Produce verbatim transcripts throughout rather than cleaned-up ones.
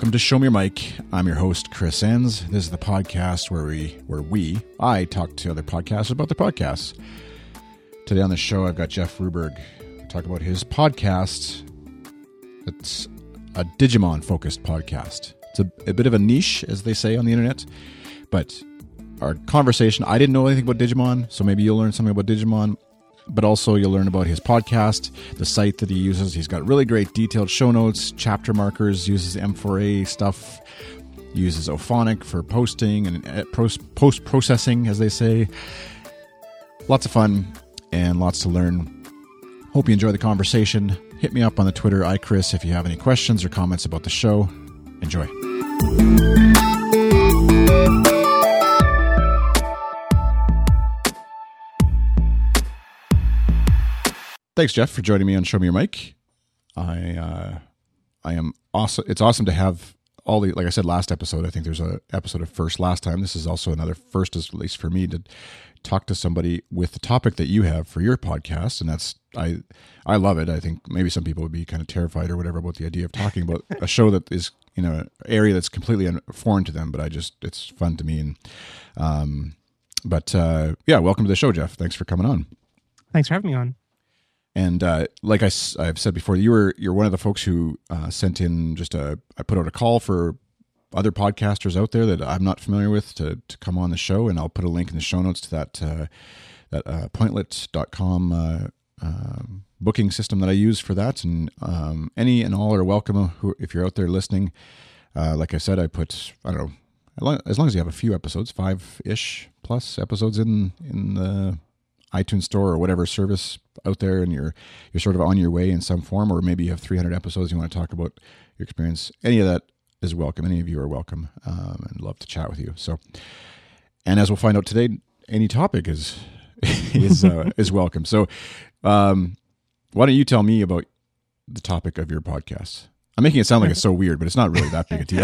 welcome to Show Me Your Mic. I'm your host, Chris Enns. This is the podcast where we, where we, I talk to other podcasters about their podcasts. Today on the show, I've got Jeff Ruberg. We talk about his podcast. It's a Digimon-focused podcast. It's a, a bit of a niche, as they say on the internet, but our conversation, I didn't know anything about Digimon, so maybe you'll learn something about Digimon. But also you'll learn about his podcast, the site that he uses. He's got really great detailed show notes, chapter markers, uses M four A stuff, uses Ophonic for posting and post-processing, as they say. Lots of fun and lots to learn. Hope you enjoy the conversation. Hit me up on the Twitter, iChris, if you have any questions or comments about the show. Enjoy. Thanks, Jeff, for joining me on Show Me Your Mic. I uh, I am awesome. It's awesome to have all the, like I said last episode, I think there's a episode of first last time. This is also another first, at least for me, to talk to somebody with the topic that you have for your podcast. And that's, I I love it. I think maybe some people would be kind of terrified or whatever about the idea of talking about a show that is, you know, an area that's completely foreign to them, but I just, it's fun to me. And um, But uh, yeah, welcome to the show, Jeff. Thanks for coming on. Thanks for having me on. And uh, like I, I've said before, you were you're one of the folks who uh, sent in just a I put out a call for other podcasters out there that I'm not familiar with to to come on the show, and I'll put a link in the show notes to that uh, that uh, pointlet dot com uh, uh, booking system that I use for that. And um, any and all are welcome who, if you're out there listening. Uh, like I said, I put I don't know as long as you have a few episodes, five ish plus episodes in in the iTunes store or whatever service out there, and you're you're sort of on your way in some form, or maybe you have three hundred episodes, you want to talk about your experience. Any of that is welcome. Any of you are welcome, um, and love to chat with you. So, and as we'll find out today, any topic is is uh, is welcome. So, um, why don't you tell me about the topic of your podcast? I'm making it sound like it's so weird, but it's not really that big a deal.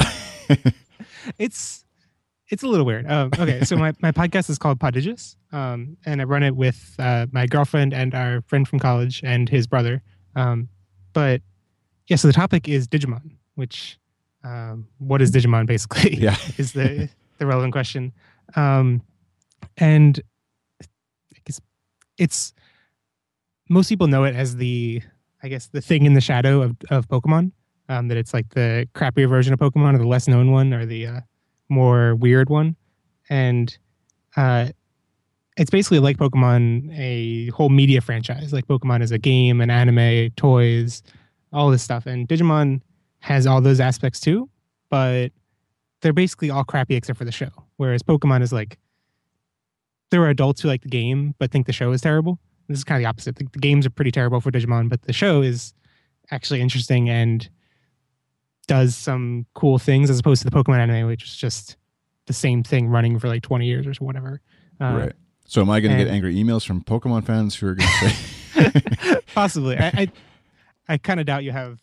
it's It's a little weird. Um, okay, so my, my podcast is called Podigious, um, and I run it with uh, my girlfriend and our friend from college and his brother. Um, but yeah, so the topic is Digimon, which um, what is Digimon basically? Yeah. is the the relevant question. Um, and I guess it's most people know it as the I guess the thing in the shadow of of Pokemon. Um, that it's like the crappier version of Pokemon, or the less known one, or the uh, more weird one. And uh it's basically like Pokemon, a whole media franchise. Like Pokemon is a game, an anime, toys, all this stuff. And Digimon has all those aspects too, but they're basically all crappy except for the show. Whereas Pokemon is like, there are adults who like the game but think the show is terrible. This is kind of the opposite. The, the games are pretty terrible for Digimon, but the show is actually interesting and does some cool things, as opposed to the Pokemon anime, which is just the same thing running for like twenty years or whatever. Uh, right. So am I going to get angry emails from Pokemon fans who are going to say... Possibly. I I, I kind of doubt you have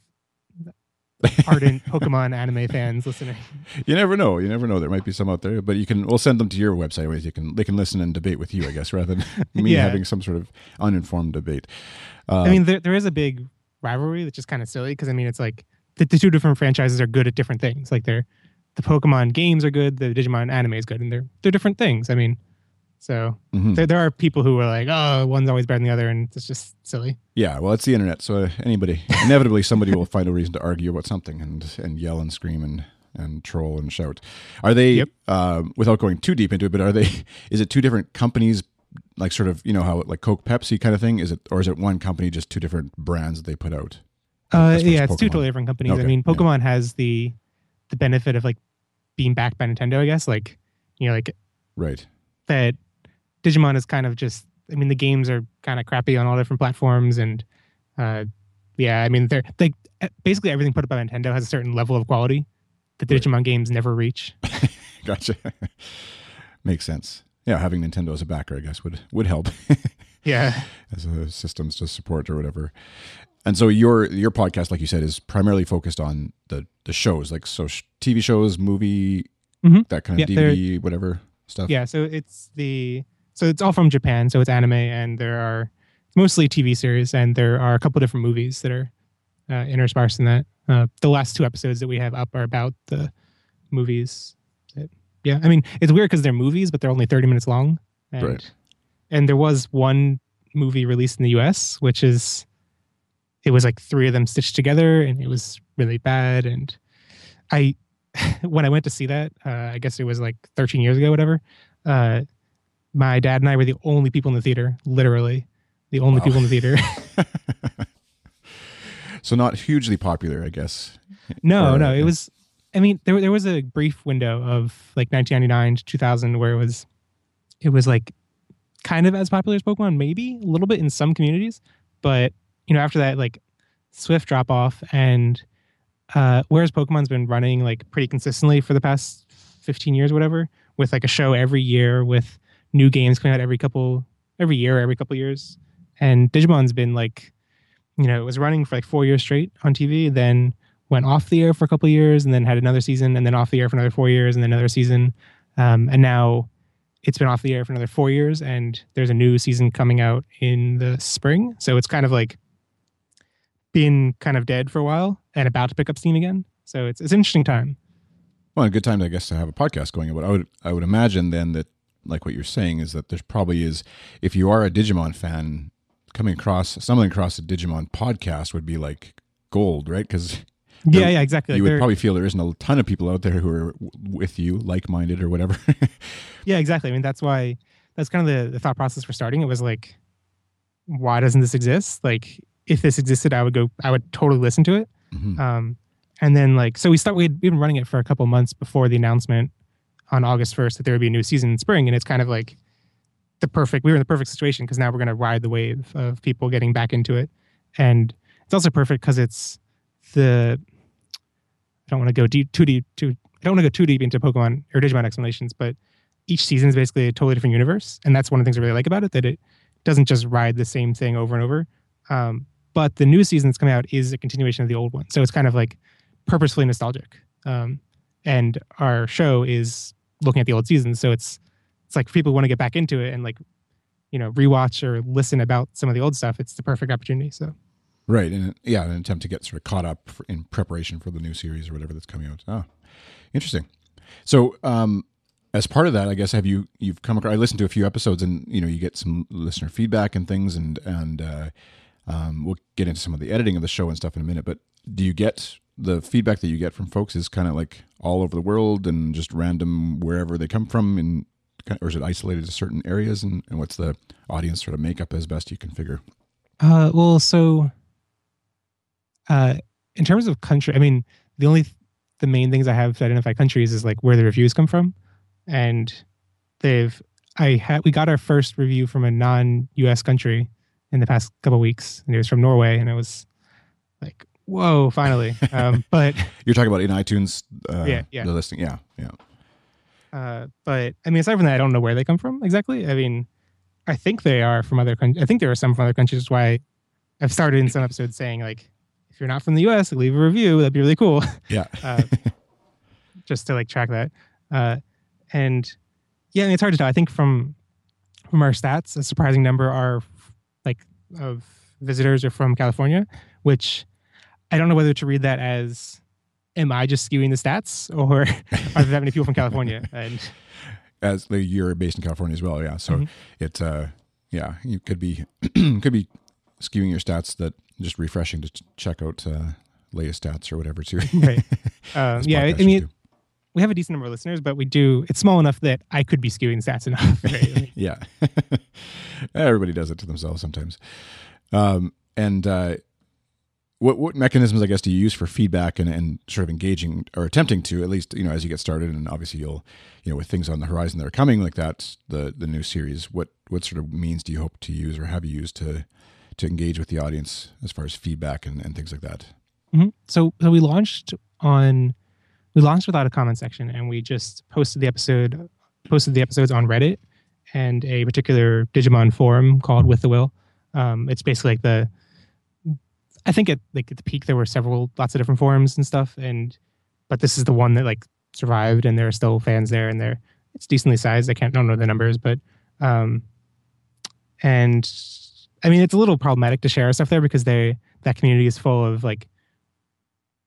ardent Pokemon anime fans listening. You never know. You never know. There might be some out there, but you can. We'll send them to your website where you can. They can listen and debate with you, I guess, rather than me yeah. having some sort of uninformed debate. Uh, I mean, there there is a big rivalry that's just kind of silly, because I mean, it's like the, the two different franchises are good at different things. Like they're the Pokemon games are good, the Digimon anime is good, and they're they're different things. I mean, so mm-hmm. there there are people who are like, oh, one's always better than the other, and it's just silly. Yeah, well, it's the internet, so anybody, inevitably, somebody will find a reason to argue about something and and yell and scream and and troll and shout. Are they? Yep. Uh, without going too deep into it, but are they? Is it two different companies? Like sort of, you know how like Coke, Pepsi kind of thing? Is it, or is it one company, just two different brands that they put out? Uh, yeah, it's Pokemon. Two totally different companies. Okay, I mean, Pokemon yeah. has the the benefit of like being backed by Nintendo, I guess. Like, you know, like right. That Digimon is kind of just. I mean, the games are kind of crappy on all different platforms, and uh, yeah, I mean, they're like basically everything put up by Nintendo has a certain level of quality that the right. Digimon games never reach. Gotcha. Makes sense. Yeah, having Nintendo as a backer, I guess, would would help. Yeah, as a systems to support or whatever. And so your your podcast, like you said, is primarily focused on the the shows, like so sh- T V shows, movie, mm-hmm. that kind of yeah, D V D, whatever stuff. Yeah, so it's the so it's all from Japan, so it's anime, and there are mostly T V series, and there are a couple different movies that are uh, interspersed in that. Uh, the last two episodes that we have up are about the movies. That, yeah, I mean, it's weird because they're movies, but they're only thirty minutes long. And, Right. and there was one movie released in the U S, which is, it was like three of them stitched together, and it was really bad. And I, when I went to see that, uh, I guess it was like thirteen years ago, whatever. Uh, my dad and I were the only people in the theater, literally the only Wow. people in the theater. So not hugely popular, I guess. No, Or, no, it uh, was. I mean, there there was a brief window of like nineteen ninety-nine to two thousand where it was, it was like kind of as popular as Pokemon, maybe a little bit in some communities, but you know, after that, like swift drop off. And uh, whereas Pokemon's been running like pretty consistently for the past fifteen years, or whatever, with like a show every year with new games coming out every couple every year, every couple years, and Digimon's been like, you know, it was running for like four years straight on T V, then went off the air for a couple of years, and then had another season, and then off the air for another four years, and then another season. Um, and now it's been off the air for another four years, and there's a new season coming out in the spring. So it's kind of like been kind of dead for a while and about to pick up steam again. So it's it's an interesting time. Well, a good time, I guess, to have a podcast going. But I would, I would imagine then that, like what you're saying, is that there's probably is, if you are a Digimon fan, coming across stumbling across a Digimon podcast would be like gold, right? Because Yeah, yeah, exactly. you Like would they're- probably feel there isn't a ton of people out there who are w- with you, like-minded or whatever. Yeah, exactly. I mean, that's why that's kind of the, the thought process for starting. It was like, why doesn't this exist? Like, if this existed, I would go, I would totally listen to it. Mhm. Um, and then like, so we start, we'd been running it for a couple months before the announcement on August first that there would be a new season in spring. And it's kind of like the perfect, we were in the perfect situation because now we're going to ride the wave of people getting back into it. And it's also perfect because it's the, I don't want to go deep, too deep, too, I don't want to go too deep into Pokemon or Digimon explanations, but each season is basically a totally different universe. And that's one of the things I really like about it, that it doesn't just ride the same thing over and over. Um, but the new season that's coming out is a continuation of the old one. So it's kind of like purposefully nostalgic. Um, and our show is looking at the old seasons. So it's, it's like if people want to get back into it and like, you know, rewatch or listen about some of the old stuff, it's the perfect opportunity. So Right. And yeah, an attempt to get sort of caught up for, in preparation for the new series or whatever that's coming out. Oh, interesting. So, um, as part of that, I guess, have you, you've come across, I listened to a few episodes and, you know, you get some listener feedback and things and, and, uh, um, we'll get into some of the editing of the show and stuff in a minute, but do you get the feedback that you get from folks is kind of like all over the world and just random wherever they come from, and or is it isolated to certain areas, and, and what's the audience sort of makeup as best you can figure? Uh, well, so uh, in terms of country, I mean, the only the main things I have to identify countries is like where the reviews come from, and they've I had we got our first review from a non-U S country in the past couple of weeks, and it was from Norway, and it was like, whoa, finally. Um, but You're talking about in iTunes, uh, Yeah, yeah. the listing, yeah, yeah. uh, but I mean, aside from that, I don't know where they come from exactly. I mean, I think they are from other countries. I think there are some from other countries. That's why I've started in some episodes saying like, if you're not from the U S, leave a review. That'd be really cool. Yeah. uh, just to like track that. Uh, and yeah, I mean, it's hard to tell. I think from from our stats, a surprising number are like of visitors are from California, which I don't know whether to read that as, am I just skewing the stats, or are there that many people from California? And As like, you're based in California as well, yeah. So Mhm. it's uh, yeah, you could be could be skewing your stats. That just refreshing to ch- check out uh, latest stats or whatever too. right, um, This yeah, I, podcast I should mean, do. we have a decent number of listeners, but we do. It's small enough that I could be skewing stats enough. Right? Yeah, everybody does it to themselves sometimes. Um, and uh, what what mechanisms, I guess, do you use for feedback and, and sort of engaging or attempting to, at least, you know, as you get started, and obviously you'll, you know, with things on the horizon that are coming like that, the the new series, what what sort of means do you hope to use or have you used to to engage with the audience as far as feedback and, and things like that? hmm So, so we launched on we launched without a comment section, and we just posted the episode posted the episodes on Reddit and a particular Digimon forum called With the Will. Um, it's basically like the I think at like at the peak there were several lots of different forums and stuff, and but this is the one that like survived, and there are still fans there, and they're it's decently sized. I can't I don't know the numbers, but um, and I mean it's a little problematic to share our stuff there because they that community is full of like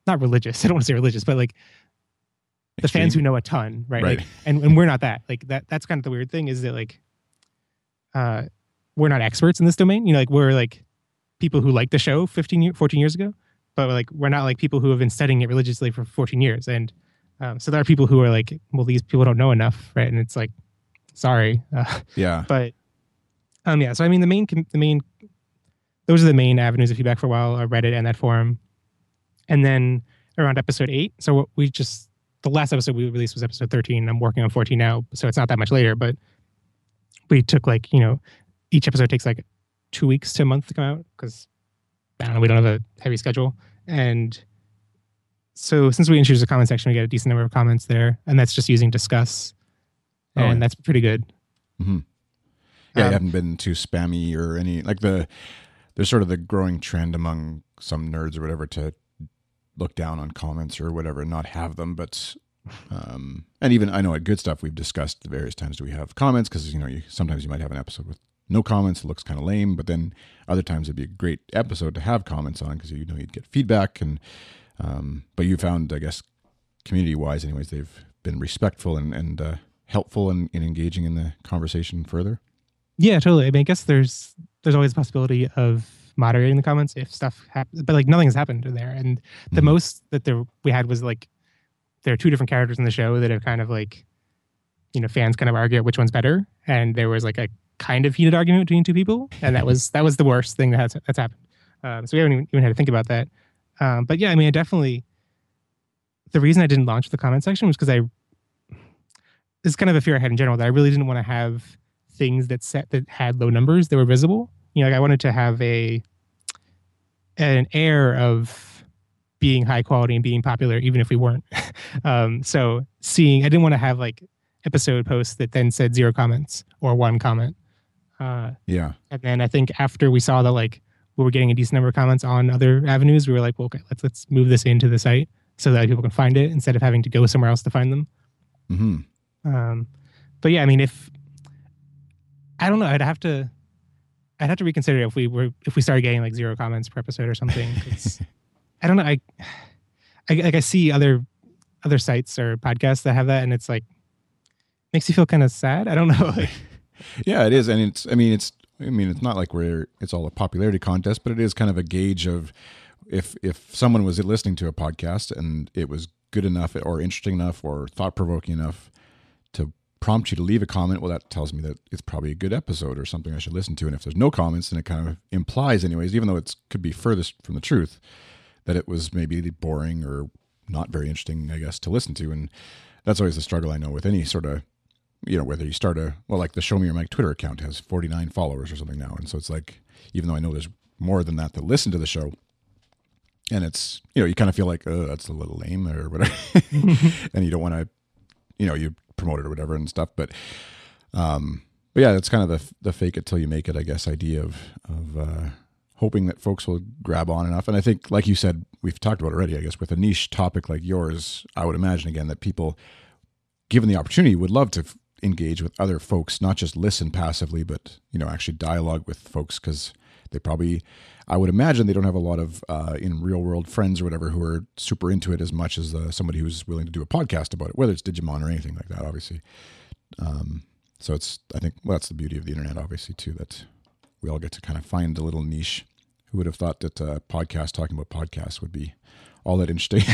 not religious. I don't want to say religious, but like the Extreme. fans who know a ton, right? Right. Like, and, and we're not that. Like that. That's kind of the weird thing is that like, uh, we're not experts in this domain. You know, like we're like people who like the show fifteen, year, fourteen years ago, but like we're not like people who have been studying it religiously for fourteen years. And um, so there are people who are like, well, these people don't know enough, right? And it's like, sorry. Uh, Yeah. but um, yeah. So I mean, the main the main those are the main avenues of feedback for a while: uh, Reddit and that forum. And then around episode eight, so what we just the last episode we released was episode thirteen. I'm working on fourteen now, so it's not that much later. But we took like you know, each episode takes like two weeks to a month to come out because I don't know, we don't have a heavy schedule. And so since we introduced the comment section, we get a decent number of comments there, and that's just using Discuss, and Oh, yeah. that's pretty good. Mm-hmm. Yeah, Um, you haven't been too spammy or any like the. There's sort of the growing trend among some nerds or whatever to look down on comments or whatever and not have them, but um, and even I know at Good Stuff we've discussed the various times do we have comments because you know you sometimes you might have an episode with no comments, it looks kind of lame, but then other times it'd be a great episode to have comments on because you know you'd get feedback and um, but you found I guess community wise anyways they've been respectful and and uh, helpful in, in engaging in the conversation further. Yeah, totally. I mean, I guess there's there's always a possibility of moderating the comments if stuff happens, but like nothing has happened there. And the Mhm. most that there we had was like there are two different characters in the show that have kind of like you know fans kind of argue which one's better, and there was like a kind of heated argument between two people, and that was that was the worst thing that has that's happened. Um, so we haven't even, even had to think about that. Um, but yeah, I mean, I definitely the reason I didn't launch the comment section was because I this is kind of a fear I had in general that I really didn't want to have things that set that had low numbers that were visible. You know, like I wanted to have a an air of being high quality and being popular, even if we weren't. um, so seeing, I didn't want to have like episode posts that then said zero comments or one comment. Uh, Yeah. and then I think after we saw that like we were getting a decent number of comments on other avenues, we were like, well, okay, let's let's move this into the site so that people can find it instead of having to go somewhere else to find them. Mm-hmm. Um, but yeah, I mean, if I don't know, I'd have to, I'd have to reconsider if we were if we started getting like zero comments per episode or something. 'Cause I don't know, I, I like I see other other sites or podcasts that have that, and it's like makes you feel kind of sad. I don't know. Like, Yeah, it is, and it's. I mean, it's. I mean, it's not like we're. It's all a popularity contest, but it is kind of a gauge of if if someone was listening to a podcast and it was good enough or interesting enough or thought provoking enough to prompt you to leave a comment. Well, that tells me that it's probably a good episode or something I should listen to. And if there's no comments, then it kind of implies, anyways, even though it could be furthest from the truth, that it was maybe boring or not very interesting, I guess, to listen to. And that's always the struggle I know with any sort of. You know, whether you start a, well, like the Show Me Your Mic Twitter account has forty-nine followers or something now. And so it's like, even though I know there's more than that that listen to the show, and it's, you know, you kind of feel like, oh, that's a little lame or whatever. And you don't want to, you know, you promote it or whatever and stuff. But, um, but yeah, it's kind of the the fake it till you make it, I guess, idea of, of uh, hoping that folks will grab on enough. And I think, like you said, we've talked about already, I guess, with a niche topic like yours, I would imagine, again, that people, given the opportunity, would love to engage with other folks, not just listen passively, but, you know, actually dialogue with folks, because they probably, I would imagine they don't have a lot of uh, in real world friends or whatever who are super into it as much as uh, somebody who's willing to do a podcast about it, whether it's Digimon or anything like that, obviously. Um, so it's, I think, well, that's the beauty of the internet, obviously, too, that we all get to kind of find a little niche. Who would have thought that a uh, podcast talking about podcasts would be all that interesting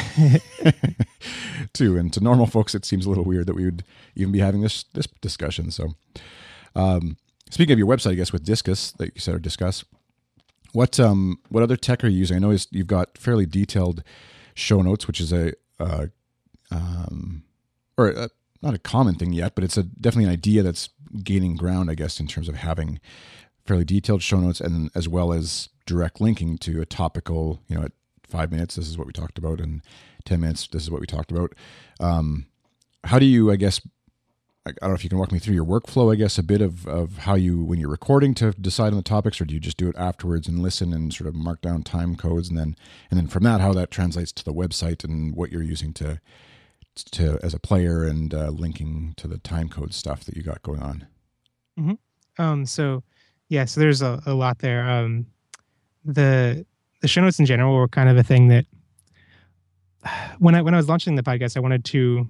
too. And to normal folks, it seems a little weird that we would even be having this, this discussion. So, um, speaking of your website, I guess with Discuss that you said, or Discuss, what, um, what other tech are you using? I know you've got fairly detailed show notes, which is a, uh, um, or a, not a common thing yet, but it's a, definitely an idea that's gaining ground, I guess, in terms of having fairly detailed show notes and as well as direct linking to a topical, you know, at five minutes, this is what we talked about, and ten minutes, this is what we talked about. Um, how do you, I guess, I don't know if you can walk me through your workflow, I guess, a bit of, of how you, when you're recording to decide on the topics, or do you just do it afterwards and listen and sort of mark down time codes, and then, and then from that, how that translates to the website and what you're using to, to as a player and uh, linking to the time code stuff that you got going on? Mm-hmm. Um, so yeah, so there's a, a lot there. Um, the, the show notes in general were kind of a thing that when I when I was launching the podcast, I wanted to,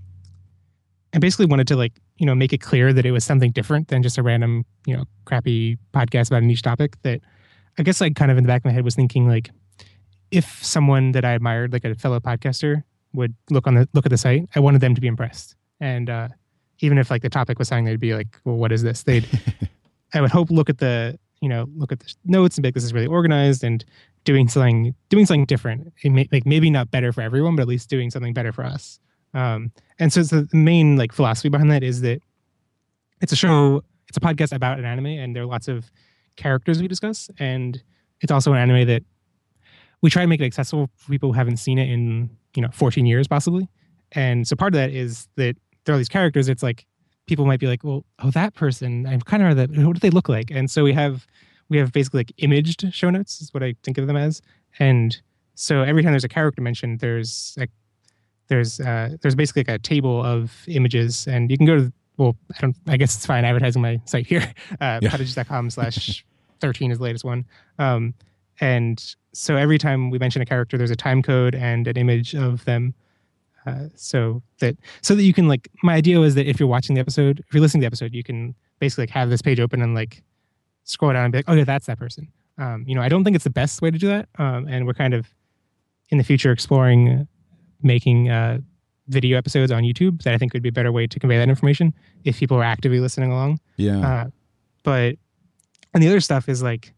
I basically wanted to like you know make it clear that it was something different than just a random you know crappy podcast about a niche topic. That I guess like kind of in the back of my head was thinking like, if someone that I admired, like a fellow podcaster, would look on the look at the site, I wanted them to be impressed. And uh, even if like the topic was something, they'd be like, "Well, what is this?" They'd, I would hope, look at the you know look at the notes and be like, "This is really organized and doing something doing something different." It may, like maybe not better for everyone, but at least doing something better for us. Um, and so, so the main like philosophy behind that is that it's a show, it's a podcast about an anime, and there are lots of characters we discuss, and it's also an anime that we try to make it accessible for people who haven't seen it in, you know, fourteen years possibly. And so part of that is that there are these characters. It's like people might be like, well, oh, that person, I'm kind of that. What do they look like? And so we have we have basically like imaged show notes is what I think of them as. And so every time there's a character mentioned, there's like there's uh, there's basically like a table of images, and you can go to well, I don't I guess it's fine advertising my site here, uh, Yeah. podages dot com slash thirteen is the latest one. Um, and so every time we mention a character, there's a time code and an image of them. Uh, so that so that you can like my idea was that if you're watching the episode, if you're listening to the episode, you can basically like have this page open and like scroll down and be like, oh yeah, that's that person. Um, you know, I don't think it's the best way to do that. Um, and we're kind of in the future exploring making uh, video episodes on YouTube that I think would be a better way to convey that information if people are actively listening along. Yeah. Uh, but and the other stuff is like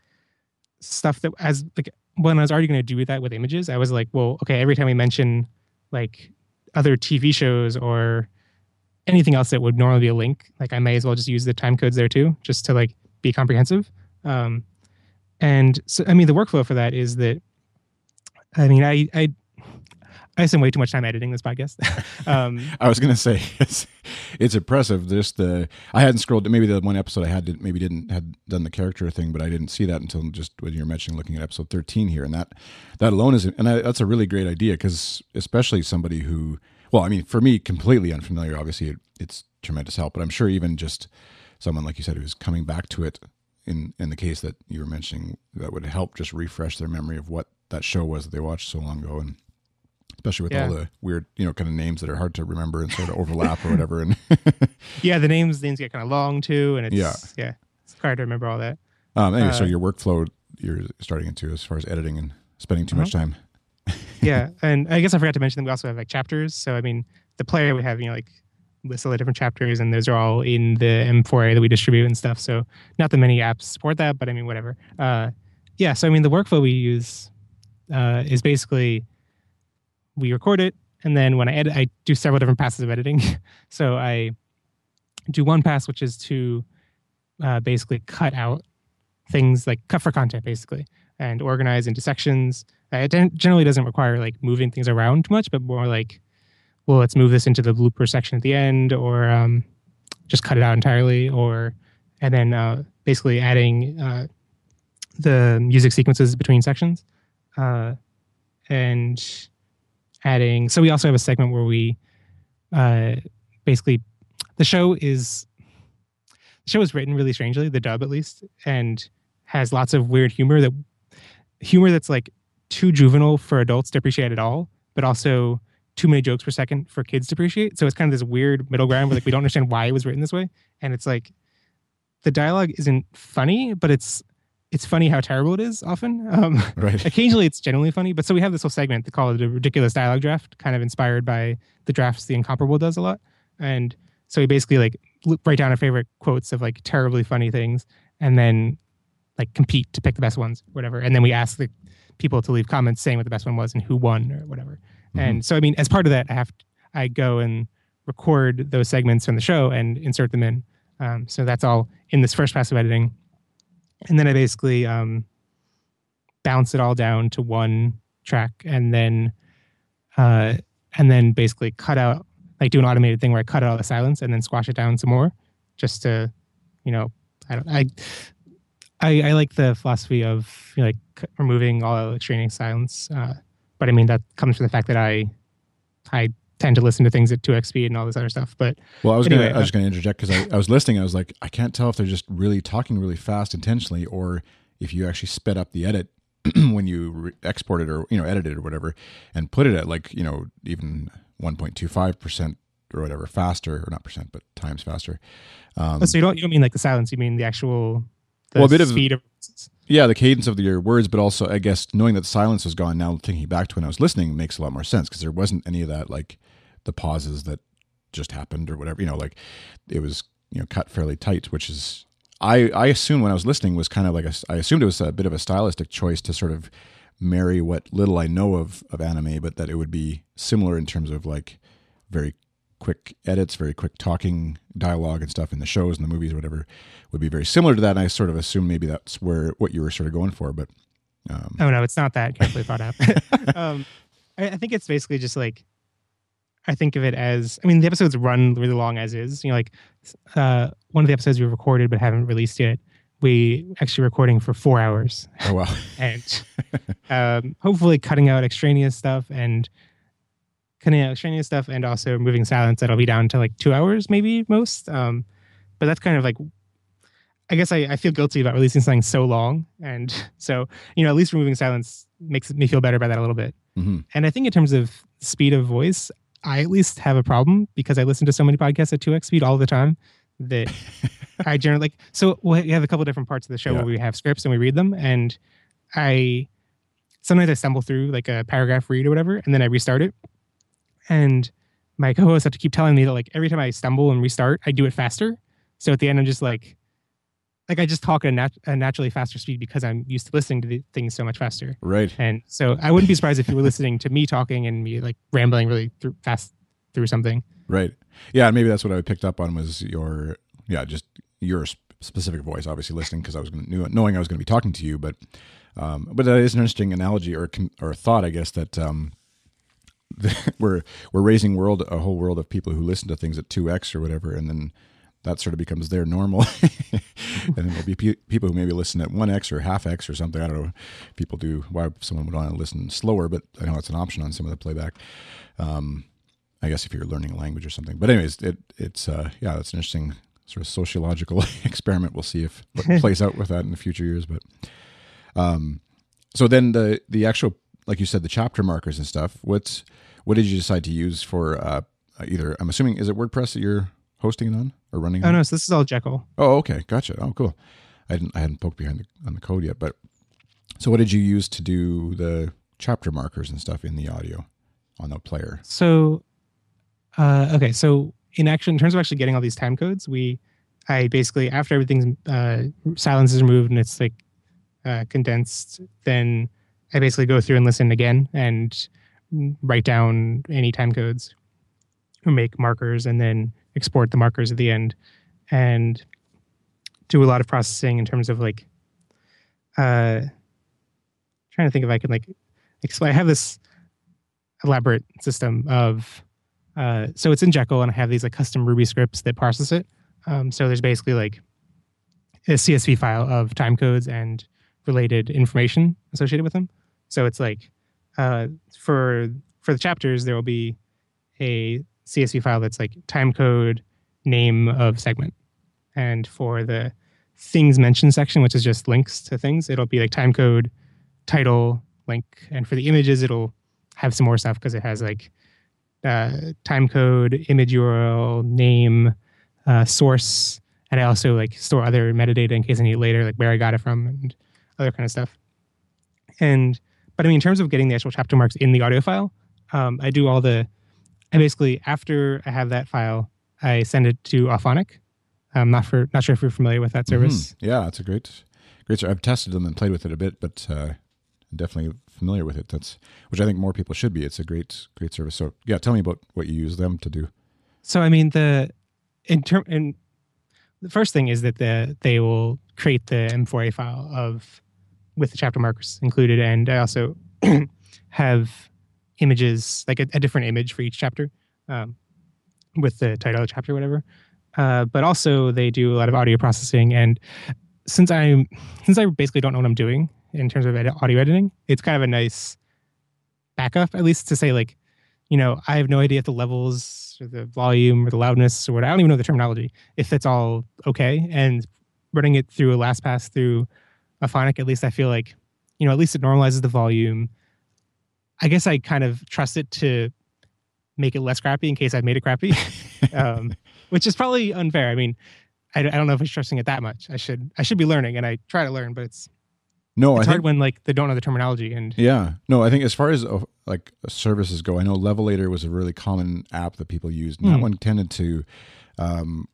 stuff that as like when I was already going to do that with images, I was like, well, okay, every time we mention like other T V shows or anything else that would normally be a link, like I may as well just use the time codes there too, just to like be comprehensive. Um, and so, I mean, the workflow for that is that, I mean, I, I, I spend way too much time editing this podcast. um, I was gonna say it's, it's impressive. Just the I hadn't scrolled. Maybe the one episode I had did, maybe didn't had done the character thing, but I didn't see that until just when you're mentioning looking at episode thirteen here, and that that alone is and I, that's a really great idea because especially somebody who, well, I mean, for me, completely unfamiliar. Obviously, it, it's tremendous help, but I'm sure even just someone like you said who's coming back to it in in the case that you were mentioning, that would help just refresh their memory of what that show was that they watched so long ago. And especially with Yeah. all the weird, you know, kind of names that are hard to remember and sort of overlap or whatever. And yeah, the names names get kind of long too, and it's Yeah. yeah, it's hard to remember all that. um, anyway, so Uh, your workflow you're starting into as far as editing and spending too much Uh-huh. time. Yeah, and I guess I forgot to mention that we also have like chapters. So I mean, the player we have, you know, like lists all the different chapters, and those are all in the M four A that we distribute and stuff. So not that many apps support that, but I mean, whatever. Uh, yeah, so I mean, the workflow we use uh, is basically we record it, and then when I edit, I do several different passes of editing. So I do one pass, which is to uh, basically cut out things like cut for content, basically, and organize into sections. Uh, It gen- generally doesn't require like moving things around too much, but more like, well, let's move this into the blooper section at the end, or um, just cut it out entirely, or and then uh, basically adding uh, the music sequences between sections, uh, and adding. So we also have a segment where we uh, basically the show is the show is written really strangely, the dub at least, and has lots of weird humor that humor that's like too juvenile for adults to appreciate at all, but also too many jokes per second for kids to appreciate. So it's kind of this weird middle ground where like we don't understand why it was written this way. And it's like the dialogue isn't funny, but it's it's funny how terrible it is often. Um, Right. occasionally it's genuinely funny, but so we have this whole segment called the ridiculous dialogue draft, kind of inspired by the drafts The Incomparable does a lot. And so we basically like l- write down our favorite quotes of like terribly funny things, and then like compete to pick the best ones, whatever. And then we ask the people to leave comments saying what the best one was and who won or whatever. Mhm. And so, I mean, as part of that, I have to, I go and record those segments from the show and insert them in. Um, so that's all in this first pass of editing. And then I basically um, bounce it all down to one track, and then uh, and then basically cut out, like do an automated thing where I cut out all the silence and then squash it down some more, just to, you know, I don't, I, I, I like the philosophy of, you know, like c- removing all extraneous silence. Uh, but I mean, that comes from the fact that I, I tend to listen to things at two x speed and all this other stuff. But Well, I was Anyway, gonna, I was uh, just going to interject because I, I was listening. I was like, I can't tell if they're just really talking really fast intentionally, or if you actually sped up the edit when you re- export it or you know edit it or whatever, and put it at like you know even one point two five percent or whatever faster, or not percent but times faster. Um, oh, so you don't you don't mean like the silence? You mean the actual the well, a bit of speed of yeah, the cadence of the, your words, but also I guess knowing that the silence was gone. Now thinking back to when I was listening makes a lot more sense because there wasn't any of that like the pauses that just happened or whatever. You know, like it was you know cut fairly tight, which is. I, I assumed when I was listening was kind of like a, I assumed it was a bit of a stylistic choice to sort of marry what little I know of, of anime, but that it would be similar in terms of like very quick edits, very quick talking dialogue and stuff in the shows and the movies or whatever would be very similar to that. And I sort of assumed maybe that's where what you were sort of going for, but um. Oh no, it's not that carefully thought out. um, I, I think it's basically just like, I think of it as, I mean, the episodes run really long as is. You know, like uh, one of the episodes we recorded but haven't released yet, we actually recording for four hours. Oh, wow. and um, hopefully cutting out extraneous stuff and cutting out extraneous stuff and also removing silence. That'll be down to like two hours maybe most. Um, but that's kind of like, I guess I, I feel guilty about releasing something so long. And so, you know, at least removing silence makes me feel better about that a little bit. Mm-hmm. And I think in terms of speed of voice, I at least have a problem because I listen to so many podcasts at two x speed all the time that I generally like. So we have a couple of different parts of the show yeah. where we have scripts and we read them. And I sometimes I stumble through like a paragraph read or whatever, and then I restart it. And my co-hosts have to keep telling me that like every time I stumble and restart, I do it faster. So at the end, I'm just like, like I just talk at a, nat- a naturally faster speed because I'm used to listening to the things so much faster. Right. And so I wouldn't be surprised if you were listening to me talking and me like rambling really through, fast through something. Right. Yeah. And maybe that's what I picked up on was your, yeah, just your specific voice, obviously listening because I was gonna, knowing I was going to be talking to you. But, um, but that is an interesting analogy or, or thought, I guess, that, um, we're, we're raising world, a whole world of people who listen to things at two x or whatever. And then that sort of becomes their normal. And then there'll be pe- people who maybe listen at one x or half x or something. I don't know. People do why someone would want to listen slower, but I know it's an option on some of the playback. Um, I guess if you're learning a language or something. But anyways, it it's uh, yeah, it's an interesting sort of sociological experiment. We'll see if what plays out with that in the future years. But um, so then the the actual, like you said, the chapter markers and stuff. What's what did you decide to use for uh, either? I'm assuming is it WordPress that you're hosting it on or running? Oh on? no, so this is all Jekyll. Oh, okay, gotcha. Oh, cool. I hadn't I hadn't poked behind the, on the code yet, but so what did you use to do the chapter markers and stuff in the audio on the player? So, uh, okay, so in action, in terms of actually getting all these time codes, we, I basically after everything's uh, silence is removed and it's like uh, condensed, then I basically go through and listen again and write down any time codes or make markers and then export the markers at the end and do a lot of processing in terms of like uh trying to think if I can like explain. I have this elaborate system of uh so it's in Jekyll and I have these like custom Ruby scripts that process it. Um so there's basically like a C S V file of time codes and related information associated with them. So it's like uh for for the chapters there will be a C S V file that's like time code, name of segment. And for the things mentioned section, which is just links to things, it'll be like time code, title, link. And for the images, it'll have some more stuff because it has like uh, time code, image U R L, name, uh, source. And I also like store other metadata in case I need it later, like where I got it from and other kind of stuff. And, but I mean, in terms of getting the actual chapter marks in the audio file, um, I do all the, I basically, after I have that file, I send it to Auphonic. I'm not for not sure if you're familiar with that service. Mm-hmm. Yeah, it's a great, great. I've tested them and played with it a bit, but uh, I'm definitely familiar with it. That's which I think more people should be. It's a great, great service. So yeah, tell me about what you use them to do. So I mean, the in term and the first thing is that the they will create the M four A file of with the chapter markers included, and I also have images like a, a different image for each chapter um, with the title of the chapter, or whatever. Uh, but also they do a lot of audio processing, and since I since I basically don't know what I'm doing in terms of edit, audio editing, it's kind of a nice backup, at least to say like, you know, I have no idea if the levels or the volume or the loudness or what I don't even know the terminology if it's all okay, and running it through a LastPass through Auphonic, at least I feel like you know, at least it normalizes the volume. I guess I kind of trust it to make it less crappy in case I've made it crappy, um, which is probably unfair. I mean, I, I don't know if I'm trusting it that much. I should I should be learning, and I try to learn, but it's no, it's I hard think, when like they don't know the terminology. And yeah, no, I think as far as uh, like services go, I know Levelator was a really common app that people used, and Mm. that one tended to, um,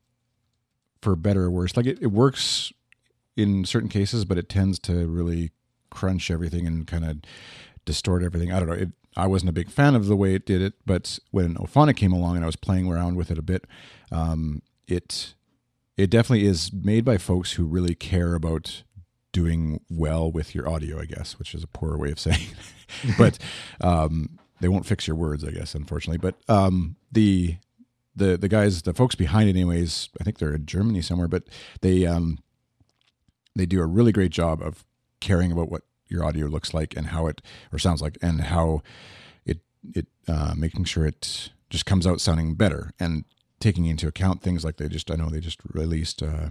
for better or worse, like it, it works in certain cases, but it tends to really crunch everything and kind of distort everything. I don't know. It, I wasn't a big fan of the way it did it, but when Ophonic came along and I was playing around with it a bit, um, it it definitely is made by folks who really care about doing well with your audio, I guess, which is a poor way of saying it. But um, they won't fix your words, I guess, unfortunately. But um, the the the guys, the folks behind it, anyways, I think they're in Germany somewhere, but they um, they do a really great job of caring about what your audio looks like and how it or sounds like, and how it it uh, making sure it just comes out sounding better, and taking into account things like they just I know they just released uh,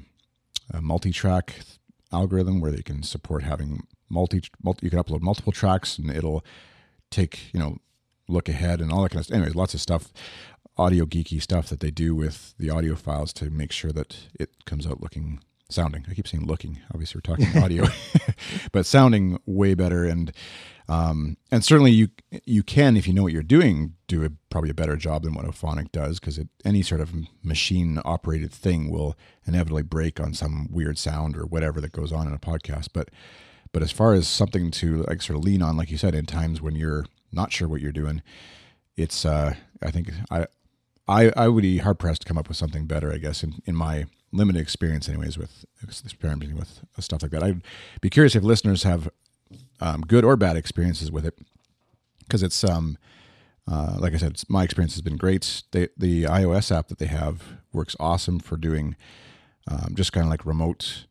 a multi-track algorithm where they can support having multi, multi you can upload multiple tracks and it'll take, you know, look ahead and all that kind of stuff. Anyways, lots of stuff, audio geeky stuff that they do with the audio files to make sure that it comes out looking sounding. I keep saying looking. Obviously, we're talking audio, but sounding way better. And um, and certainly you you can, if you know what you're doing, do a, probably a better job than what Ophonic does, because any sort of machine operated thing will inevitably break on some weird sound or whatever that goes on in a podcast. But but as far as something to like sort of lean on, like you said, in times when you're not sure what you're doing, it's uh, I think I. I, I would be hard pressed to come up with something better, I guess, in, in my limited experience, anyways, with experimenting with stuff like that. I'd be curious if listeners have um, good or bad experiences with it, because it's, um, uh, like I said, it's, my experience has been great. They, the iOS app that they have works awesome for doing um, just kind of like remote,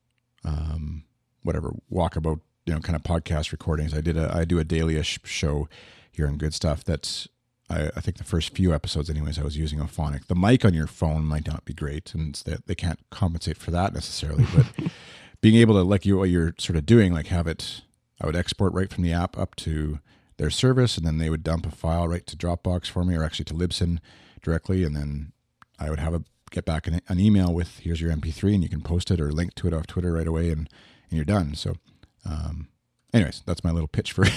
um, whatever, walkabout, you know, kind of podcast recordings. I did a I do a daily-ish show here on Good Stuff that's I, I think the first few episodes, anyways, I was using Ophonic. The mic on your phone might not be great, and it's that they can't compensate for that necessarily. But being able to, like you, what you're sort of doing, like have it, I would export right from the app up to their service, and then they would dump a file right to Dropbox for me, or actually to Libsyn directly, and then I would have a get back an, an email with here's your M P three, and you can post it or link to it off Twitter right away, and and you're done. So, um, anyways, that's my little pitch for.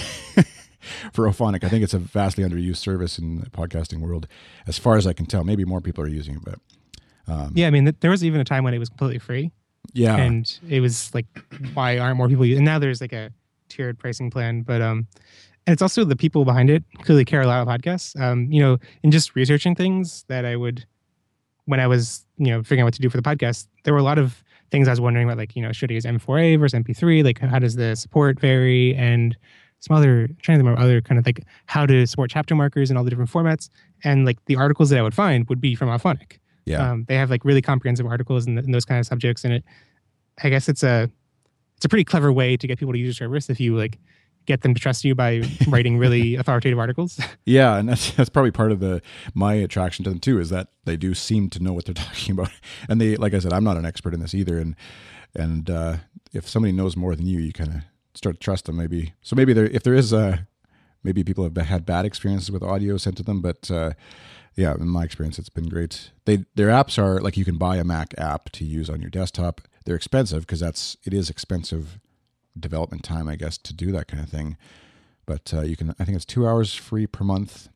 For Ophonic. I think it's a vastly underused service in the podcasting world, as far as I can tell. Maybe more people are using it, but um, yeah, I mean, th- there was even a time when it was completely free. Yeah, and it was like, why aren't more people using? And now there's like a tiered pricing plan, but um, and it's also the people behind it clearly care a lot about podcasts. Um, you know, in just researching things that I would, when I was you know figuring out what to do for the podcast, there were a lot of things I was wondering about, like you know, should I use M four A versus M P three? Like, how does the support vary? And some other, trying to think of other kind of like how to support chapter markers and all the different formats. And like the articles that I would find would be from Ophonic. Yeah. Um, they have like really comprehensive articles in, the, in those kind of subjects. And it, I guess it's a, it's a pretty clever way to get people to use your service if you like get them to trust you by writing really authoritative articles. Yeah. And that's, that's probably part of the, my attraction to them too, is that they do seem to know what they're talking about. And they, like I said, I'm not an expert in this either. And, and uh, if somebody knows more than you, you kind of start to trust them, maybe. So maybe there, if there is a, maybe people have had bad experiences with audio sent to them, but uh, yeah, in my experience, it's been great. They, their apps are like, you can buy a Mac app to use on your desktop. They're expensive because that's, it is expensive development time, I guess, to do that kind of thing. But uh, you can, I think it's two hours free per month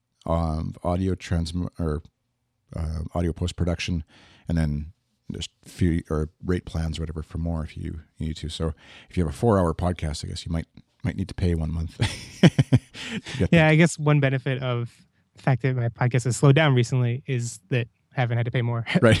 of audio transm or uh, audio post-production, and then just few or rate plans or whatever for more if you need to. So if you have a four hour podcast, I guess you might might need to pay one month. Yeah, I guess one benefit of the fact that my podcast has slowed down recently is that I haven't had to pay more. Right.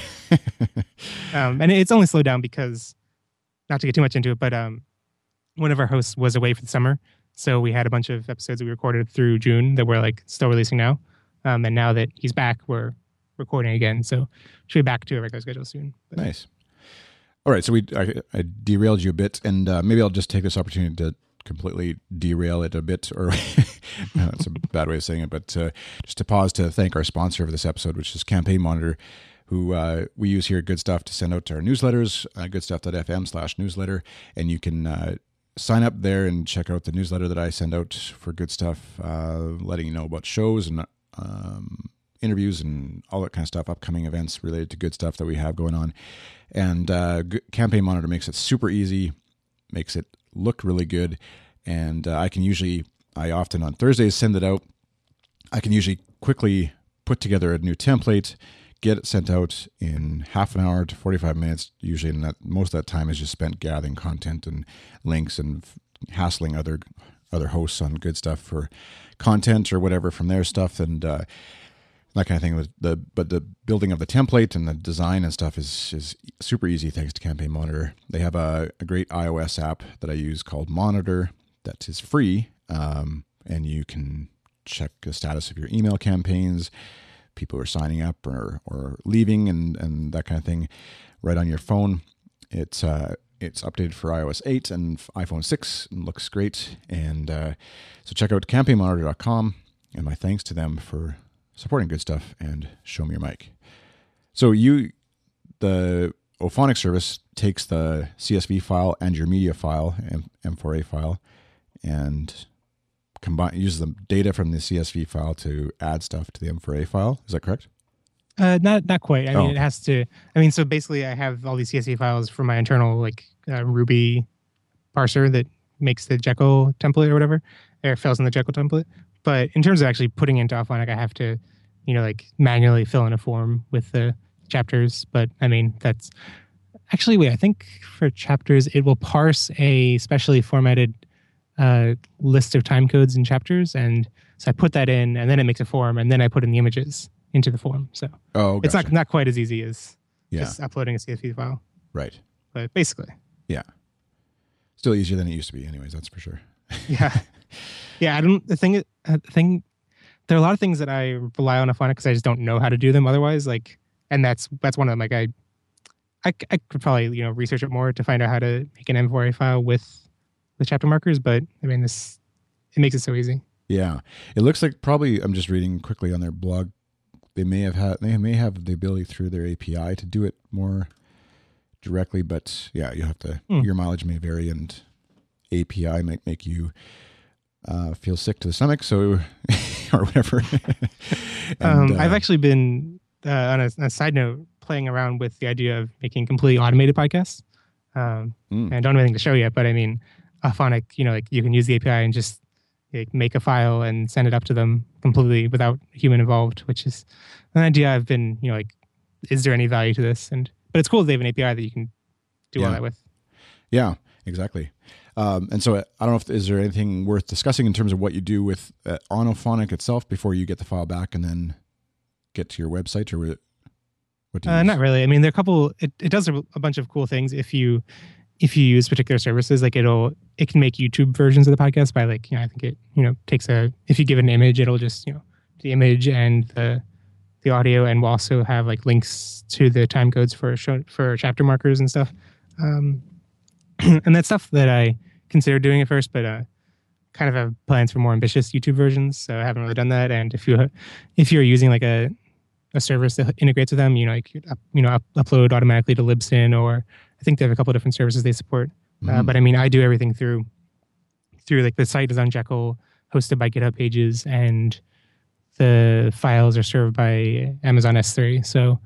um, and it's only slowed down because, not to get too much into it, but um, one of our hosts was away for the summer. So we had a bunch of episodes that we recorded through June that we're like still releasing now. Um, and now that he's back, we're recording again, so should be back to a regular schedule soon. But. Nice. All right, so we I, I derailed you a bit, and uh, maybe I'll just take this opportunity to completely derail it a bit, or that's a bad way of saying it, but uh, just to pause to thank our sponsor of this episode, which is Campaign Monitor, who uh, we use here at Good Stuff to send out to our newsletters, uh, goodstuff dot f m slash newsletter, and you can uh, sign up there and check out the newsletter that I send out for Good Stuff, uh, letting you know about shows and um, interviews and all that kind of stuff, upcoming events related to Good Stuff that we have going on. And uh, Campaign Monitor makes it super easy, makes it look really good. And uh, I can usually, I often on Thursdays send it out. I can usually quickly put together a new template, get it sent out in half an hour to forty-five minutes. Usually, and that most of that time is just spent gathering content and links and hassling other other hosts on Good Stuff for content or whatever from their stuff and uh, that kind of thing. With the but the building of the template and the design and stuff is is super easy thanks to Campaign Monitor. They have a, a great iOS app that I use called Monitor that is free, um, and you can check the status of your email campaigns, people who are signing up or, or leaving and, and that kind of thing right on your phone. It's uh, it's updated for iOS eight and iPhone six and looks great. And uh, so check out campaign monitor dot com, and my thanks to them for supporting Good Stuff and Show Me Your Mic. So you, the Auphonic service takes the C S V file and your media file, M four A file, and combine uses the data from the C S V file to add stuff to the M four A file. Is that correct? Uh, not not quite. I Oh. mean, it has to. I mean, so basically, I have all these C S V files from my internal like uh, Ruby parser that makes the Jekyll template or whatever, or fills in the Jekyll template. But in terms of actually putting it into Auphonic, I have to, you know, like manually fill in a form with the chapters. But I mean, that's actually wait. I think for chapters, it will parse a specially formatted uh, list of time codes and chapters, and so I put that in, and then it makes a form, and then I put in the images into the form. So Oh, it's gotcha. not not quite as easy as Yeah, just uploading a C S V file, right. but basically, Yeah. Still easier than it used to be anyways, that's for sure. yeah, yeah. I don't. The thing, uh, the thing, there are a lot of things that I rely on Auphonic because I just don't know how to do them otherwise. Like, and that's that's one of them. Like, I, I, I could probably you know research it more to find out how to make an M four A file with the chapter markers. But I mean, this it makes it so easy. Yeah. It looks like probably, I'm just reading quickly on their blog, they may have had, they may have the ability through their A P I to do it more directly, but yeah, you have to, Hmm. your mileage may vary and A P I might make you uh, feel sick to the stomach, so, or whatever. And, um, I've uh, actually been uh, on a, on a side note playing around with the idea of making completely automated podcasts. Um, mm, and I don't have anything to show yet, but I mean, Auphonic, you know, like you can use the A P I and just like, make a file and send it up to them completely without human involved, which is an idea I've been, you know, like, is there any value to this? And but it's cool that they have an A P I that you can do all Yeah. that with. yeah, exactly. Um, and so I don't know if, is there anything worth discussing in terms of what you do with uh, on Auphonic itself before you get the file back and then get to your website, or what what do you Uh, use? not really. I mean, there are a couple. It, it does a, a bunch of cool things if you if you use particular services. Like it'll it can make YouTube versions of the podcast by like you know I think it you know takes a if you give it an image, it'll just you know the image and the the audio, and we'll also have like links to the time codes for show, for chapter markers and stuff. Um, and that's stuff that I considered doing at first, but uh, kind of have plans for more ambitious YouTube versions, so I haven't really done that. And if you if you're using like a a service that integrates with them, you know, you could up, you know up, upload automatically to Libsyn, or I think they have a couple of different services they support. Uh, Mhm. but I mean, I do everything through through like the site is on Jekyll, hosted by GitHub Pages, and the files are served by Amazon S three. So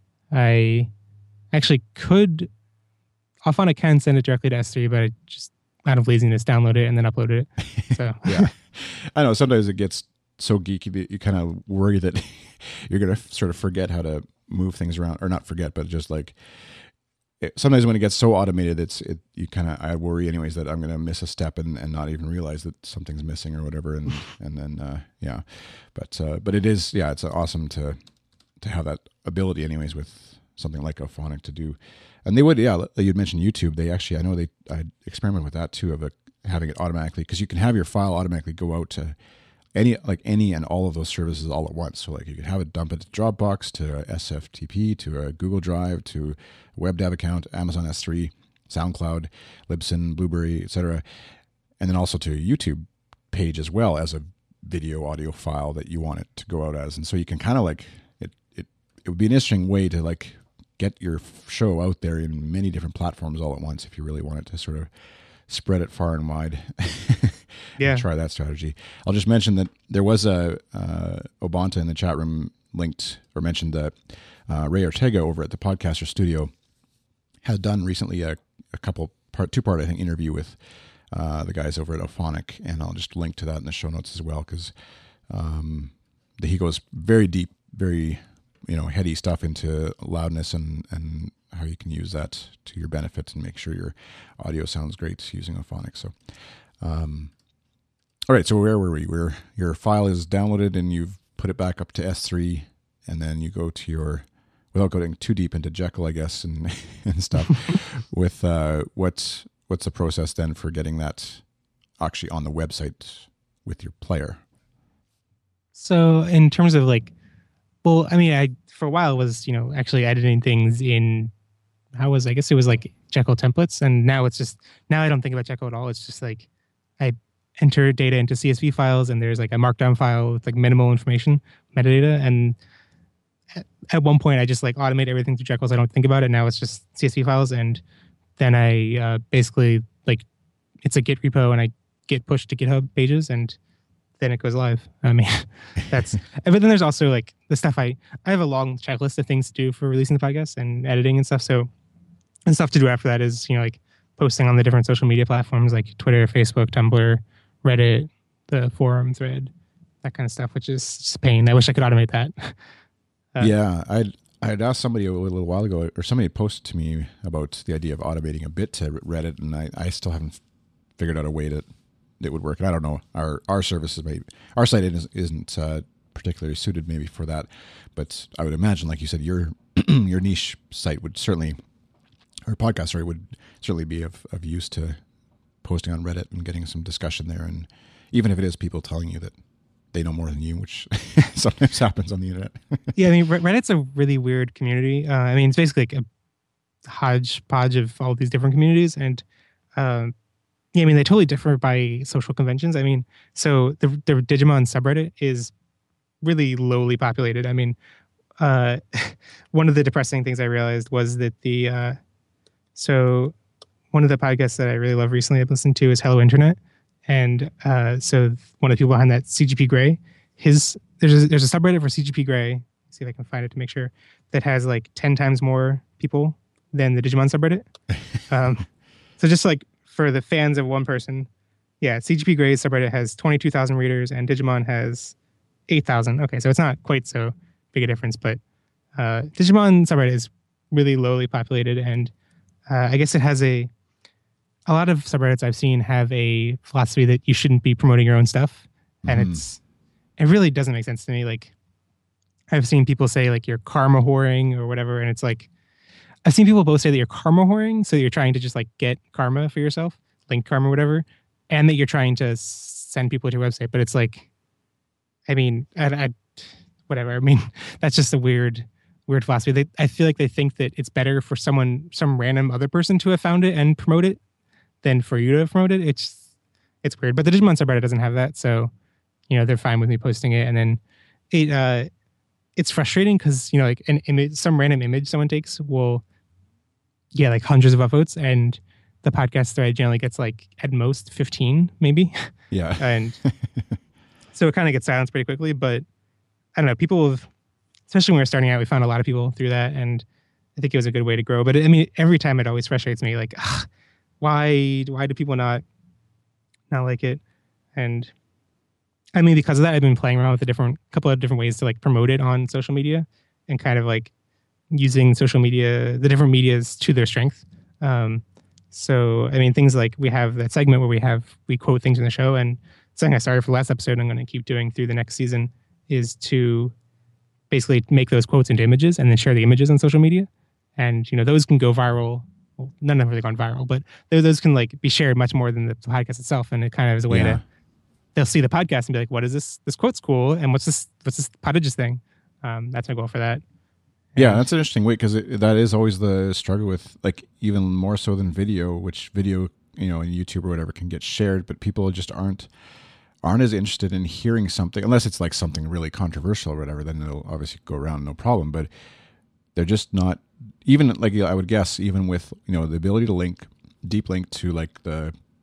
I actually could Auphonic can send it directly to S three, but I just out of laziness download it and then upload it. So Yeah. I know sometimes it gets so geeky that you kind of worry that you're going to sort of forget how to move things around, or not forget, but just like it, sometimes when it gets so automated, it's it you kind of I worry anyways that I'm going to miss a step and, and not even realize that something's missing or whatever, and and then uh, yeah, but uh, but it is yeah it's awesome to to have that ability anyways with something like Auphonic to do. And they would, yeah, you'd mentioned YouTube. They actually, I know they, I experimented with that too, of a, having it automatically, because you can have your file automatically go out to any, like any and all of those services all at once. So like you could have it dump it to Dropbox, to a S F T P, to a Google Drive, to a WebDAV account, Amazon S three, SoundCloud, Libsyn, Blueberry, et cetera. And then also to a YouTube page as well as a video audio file that you want it to go out as. And so you can kind of like, it, it, it would be an interesting way to like, get your show out there in many different platforms all at once if you really want it to sort of spread it far and wide. Yeah. Try that strategy. I'll just mention that there was a uh, Obanta in the chat room linked or mentioned that uh, Ray Ortega over at the Podcaster Studio had done recently a, a couple part two part I think interview with uh, the guys over at Ophonic, and I'll just link to that in the show notes as well, because um, he goes very deep, very you know heady stuff into loudness and and how you can use that to your benefit and make sure your audio sounds great using Ophonic. So. Um, All right, so where were we? Where your file is downloaded and you've put it back up to S three, and then you go to your, without going too deep into Jekyll, I guess, and and stuff. with uh, what's what's the process then for getting that actually on the website with your player? So in terms of like, well, I mean, I for a while was you know actually editing things in, how was I guess it was like Jekyll templates, and now it's just now I don't think about Jekyll at all. It's just like I enter data into C S V files, and there's like a markdown file with like minimal information, metadata. And at, at one point I just like automate everything through Jekyll, so I don't think about it. Now it's just C S V files. And then I uh, basically like, it's a Git repo, and I Git push to GitHub pages, and then it goes live. I mean, that's, but then there's also like the stuff I, I have a long checklist of things to do for releasing the podcast and editing and stuff. So, and stuff to do after that is, you know, like posting on the different social media platforms like Twitter, Facebook, Tumblr, Reddit, the forum thread, that kind of stuff, which is just a pain. I wish I could automate that. Uh, yeah, I'd I'd asked somebody a little while ago, or somebody had posted to me about the idea of automating a bit to Reddit, and I, I still haven't figured out a way that it would work. And I don't know, our our services, maybe our site isn't, isn't uh, particularly suited maybe for that, but I would imagine, like you said, your your niche site would certainly, or podcast sorry, would certainly be of, of use to posting on Reddit and getting some discussion there. And even if it is people telling you that they know more than you, which sometimes happens on the internet. Yeah, I mean, Reddit's a really weird community. Uh, I mean, it's basically like a hodgepodge of all these different communities. And um, yeah, I mean, they totally differ by social conventions. I mean, so the, the Digimon subreddit is really lowly populated. I mean, uh, one of the depressing things I realized was that the, uh, so one of the podcasts that I really love recently I've listened to is Hello Internet. And uh, so one of the people behind that, C G P Grey, his there's a, there's a subreddit for C G P Grey. Let's see if I can find it to make sure, that has like ten times more people than the Digimon subreddit. Um, so just like for the fans of one person, yeah, C G P Grey's subreddit has twenty-two thousand readers and Digimon has eight thousand. Okay, so it's not quite so big a difference, but uh, Digimon subreddit is really lowly populated, and uh, I guess it has a a lot of subreddits I've seen have a philosophy that you shouldn't be promoting your own stuff. And mm. it's, it really doesn't make sense to me. Like I've seen people say like you're karma whoring or whatever. And it's like, I've seen people both say that you're karma whoring. So you're trying to just like get karma for yourself, link karma, whatever. And that you're trying to send people to your website. But it's like, I mean, I, I whatever. I mean, that's just a weird, weird philosophy. They, I feel like they think that it's better for someone, some random other person to have found it and promote it than for you to promote it. It's it's weird, but the Digimon subreddit doesn't have that, so you know they're fine with me posting it. And then it uh, it's frustrating because you know like an image, some random image someone takes will get like hundreds of upvotes, and the podcast thread generally gets like at most fifteen, maybe. Yeah, and so it kind of gets silenced pretty quickly. But I don't know, people have, especially when we were starting out, we found a lot of people through that, and I think it was a good way to grow. But I mean, every time it always frustrates me, like. Ugh, Why why do people not not like it? And I mean, because of that, I've been playing around with a different couple of different ways to like promote it on social media and kind of like using social media, the different medias to their strength. Um, so, I mean, things like we have that segment where we have, we quote things in the show, and something I started for the last episode and I'm going to keep doing through the next season is to basically make those quotes into images and then share the images on social media. And, you know, those can go viral. Well, none of them really gone viral, but those can like be shared much more than the podcast itself. And it kind of is a way yeah. to, they'll see the podcast and be like, what is this? This quote's cool. And what's this, what's this Podages thing? Um, that's my goal for that. And yeah, that's an interesting way because that is always the struggle with like even more so than video, which video, you know, in YouTube or whatever can get shared, but people just aren't, aren't as interested in hearing something unless it's like something really controversial or whatever, then it'll obviously go around, no problem. But they're just not, even like I would guess, even with, you know, the ability to link, deep link to like the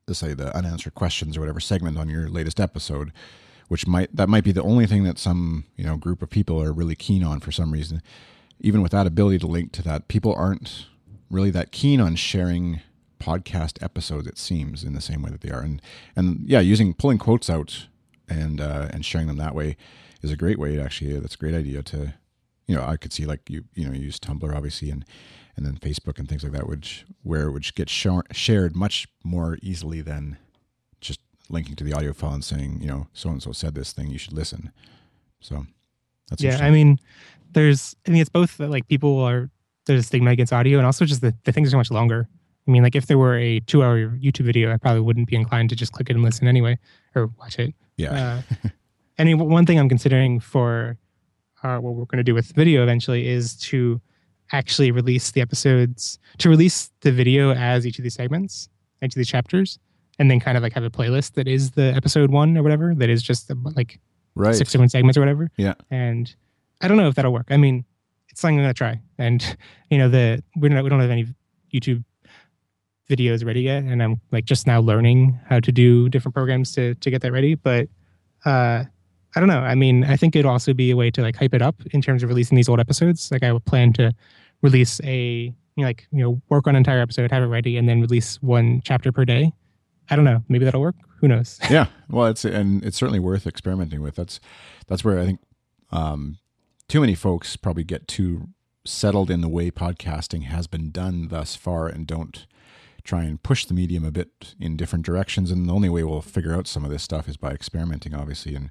let's say the unanswered questions or whatever segment on your latest episode, which might that might be the only thing that some you know group of people are really keen on for some reason. Even with that ability to link to that, people aren't really that keen on sharing podcast episodes, it seems, in the same way that they are. And and yeah, using pulling quotes out and uh, and sharing them that way is a great way. Actually, that's a great idea to, you know, I could see like you you know use Tumblr obviously and and then Facebook and things like that, which where it would get sh- shared much more easily than just linking to the audio file and saying, you know, so and so said this thing, you should listen. So that's yeah. I mean, there's I mean it's both that, like, people are there's a stigma against audio, and also just the, the things are so much longer. I mean, like, if there were a two-hour YouTube video, I probably wouldn't be inclined to just click it and listen anyway, or watch it. Yeah. Uh, and one thing I'm considering for uh, what we're going to do with video eventually is to actually release the episodes, to release the video as each of these segments, each of these chapters, and then kind of like have a playlist that is the episode one or whatever, that is just like right. six different segments or whatever. Yeah. And I don't know if that'll work. I mean, it's something I'm going to try. And, you know, the we're not, we don't have any YouTube videos ready yet, and I'm like just now learning how to do different programs to to get that ready. But uh I don't know. I mean, I think it'd also be a way to like hype it up in terms of releasing these old episodes. Like, I would plan to release a you know, like you know work on an entire episode, have it ready, and then release one chapter per day. I don't know. Maybe that'll work. Who knows? Yeah. Well, it's and it's certainly worth experimenting with. That's that's where I think um, too many folks probably get too settled in the way podcasting has been done thus far and don't try and push the medium a bit in different directions. And the only way we'll figure out some of this stuff is by experimenting, obviously. And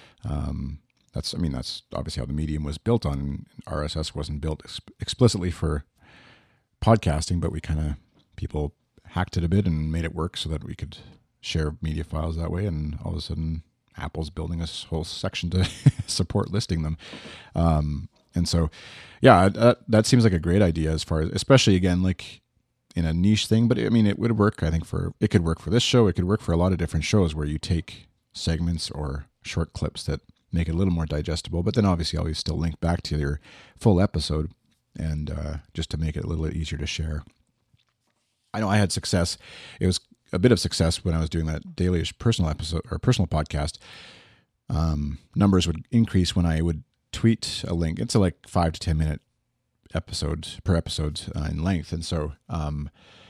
um, that's, I mean, that's obviously how the medium was built on. R S S wasn't built ex- explicitly for podcasting, but we kind of, people hacked it a bit and made it work so that we could share media files that way. And all of a sudden, Apple's building a whole section to support listing them. Um, and so, yeah, that, that seems like a great idea as far as, especially again, like, in a niche thing, but I mean, it would work, I think, for, it could work for this show. It could work for a lot of different shows where you take segments or short clips that make it a little more digestible, but then obviously always still link back to your full episode and uh, just to make it a little bit easier to share. I know I had success. It was a bit of success when I was doing that daily-ish personal episode or personal podcast. Um, numbers would increase when I would tweet a link. It's a like five to ten minute episode per episode uh, in length, and so um,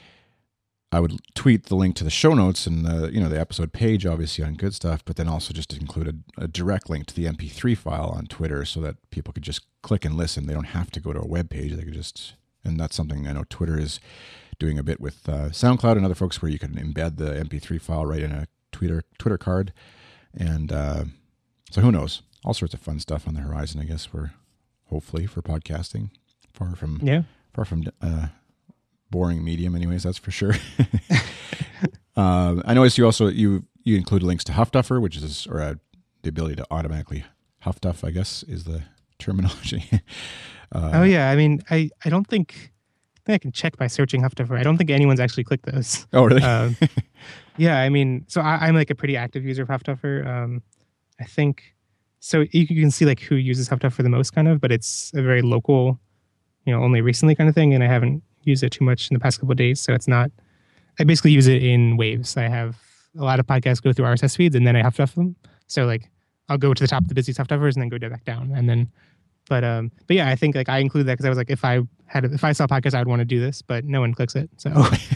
I would tweet the link to the show notes and the you know the episode page, obviously on Good Stuff, but then also just include a, a direct link to the M P three file on Twitter so that people could just click and listen. They don't have to go to a web page. They could just, and that's something I know Twitter is doing a bit with uh, SoundCloud and other folks, where you can embed the M P three file right in a Twitter Twitter card, and uh, so who knows, all sorts of fun stuff on the horizon, I guess, for hopefully for podcasting. Far from yeah, far from uh, boring medium, anyways. That's for sure. uh, I noticed you also you you include links to Huffduffer, which is or uh, the ability to automatically Huffduff, I guess, is the terminology. uh, oh yeah, I mean, I I don't think I think I can check by searching Huffduffer. I don't think anyone's actually clicked those. Oh really? um, yeah, I mean, so I, I'm like a pretty active user of Huffduffer. Um, I think so. You can see like who uses Huffduffer the most, kind of, but it's a very local, you know, only recently kind of thing, and I haven't used it too much in the past couple of days, so it's not. I basically use it in waves. I have a lot of podcasts go through R S S feeds, and then I Huffduff them. So like, I'll go to the top of the busy Huffduffers and then go back down, and then. But um, but yeah, I think like I include that because I was like, if I had, if I saw a podcast, I would want to do this, but no one clicks it. So.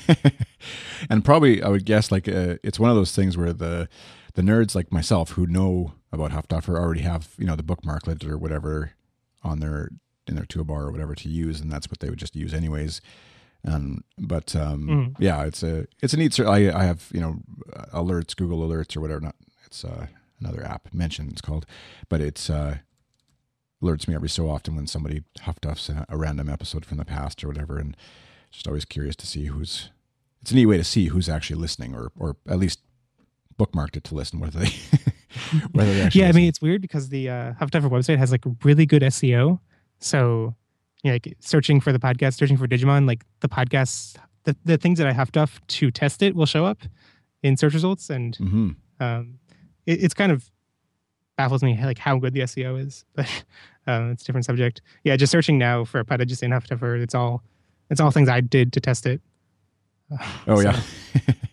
And probably I would guess like uh, it's one of those things where the the nerds like myself who know about Huffduffer already have you know the bookmarklet or whatever on their in their toolbar or whatever to use, and that's what they would just use anyways. Um, but um, mm. yeah, it's a it's a neat. I I have you know alerts, Google Alerts or whatever. Not it's uh, another app mentioned. It's called, but it's. Uh, alerts me every so often when somebody Huffduffs a, a random episode from the past or whatever, and just always curious to see who's. It's a neat way to see who's actually listening, or or at least bookmarked it to listen. Whether they, whether they actually. Yeah, listen. I mean it's weird because the uh, Huffduffer website has like really good S E O. So, you know, like searching for the podcast, searching for Digimon, like the podcasts, the the things that I Huffduff to test it will show up in search results, and mm-hmm. um, it, it's kind of baffles me like how good the S E O is, but um, it's a different subject. Yeah, just searching now for a pod, just in Huffduffer, it's all it's all things I did to test it. Uh, oh so. yeah,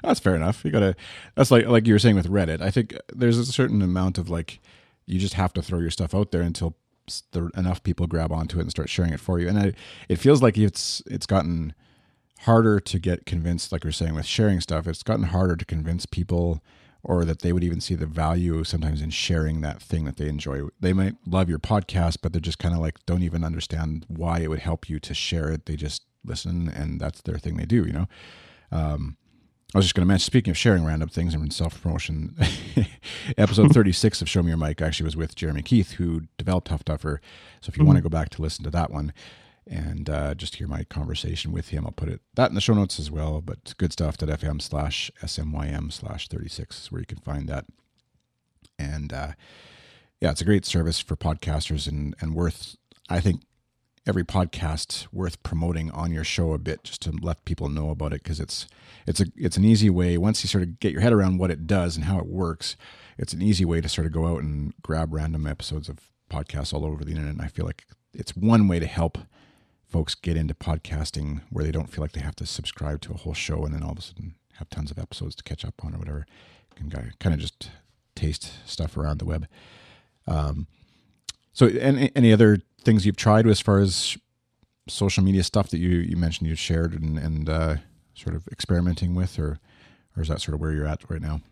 That's fair enough. You gotta. That's like like you were saying with Reddit. I think there's a certain amount of like, you just have to throw your stuff out there until the, enough people grab onto it and start sharing it for you. And I, it feels like it's it's gotten harder to get convinced. Like we we're saying with sharing stuff, it's gotten harder to convince people, or that they would even see the value sometimes in sharing that thing that they enjoy. They might love your podcast, but they're just kind of like, don't even understand why it would help you to share it. They just listen, and that's their thing they do, you know? Um, I was just going to mention, speaking of sharing random things and self-promotion, episode thirty-six of Show Me Your Mic actually was with Jeremy Keith, who developed Huff Duffer. So if you mm-hmm. want to go back to listen to that one and uh, just hear my conversation with him, I'll put it that in the show notes as well. But goodstuff.fm slash smym slash 36 is where you can find that. And uh, yeah, it's a great service for podcasters, and, and worth, I think, every podcast worth promoting on your show a bit, just to let people know about it, because it's it's a it's an easy way. Once you sort of get your head around what it does and how it works, it's an easy way to sort of go out and grab random episodes of podcasts all over the internet. And I feel like it's one way to help folks get into podcasting where they don't feel like they have to subscribe to a whole show and then all of a sudden have tons of episodes to catch up on or whatever. You can kind of just taste stuff around the web. Um, so any, any other things you've tried as far as social media stuff that you, you mentioned you shared and, and uh, sort of experimenting with, or or is that sort of where you're at right now?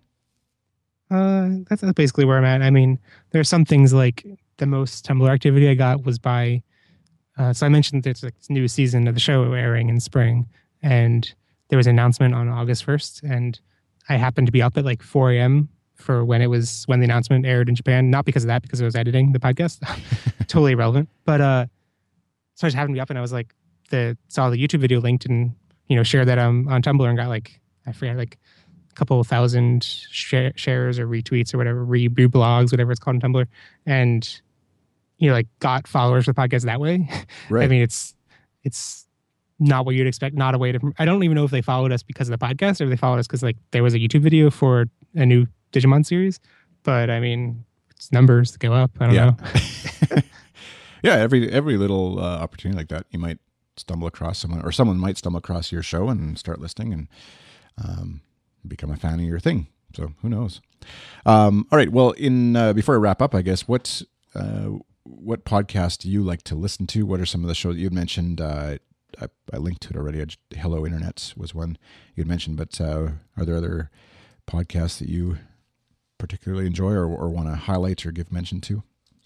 Uh, that's basically where I'm at. I mean, there are some things like the most Tumblr activity I got was by, uh, so I mentioned there's a new season of the show airing in spring, and there was an announcement on August first, and I happened to be up at like four a.m. for when it was, when the announcement aired in Japan, not because of that, because I was editing the podcast. Totally irrelevant. But uh, so I just happened to be up, and I was like, the saw the YouTube video linked, and you know, shared that um, on Tumblr, and got like, I forget, like a couple thousand share, shares or retweets or whatever, re blogs, whatever it's called on Tumblr, and you know, like got followers for the podcast that way. Right. I mean, it's it's not what you'd expect. Not a way to. I don't even know if they followed us because of the podcast, or they followed us because like there was a YouTube video for a new Digimon series. But I mean, it's numbers go up. I don't yeah. know. Yeah, every every little uh, opportunity like that, you might stumble across someone, or someone might stumble across your show and start listening and um, become a fan of your thing. So who knows? Um, all right. Well, in uh, before I wrap up, I guess what uh, what podcast do you like to listen to? What are some of the shows that you mentioned? Uh, I, I linked to it already. Just, Hello Internet was one you had mentioned, but uh, are there other podcasts that you particularly enjoy or, or want to highlight or give mention to?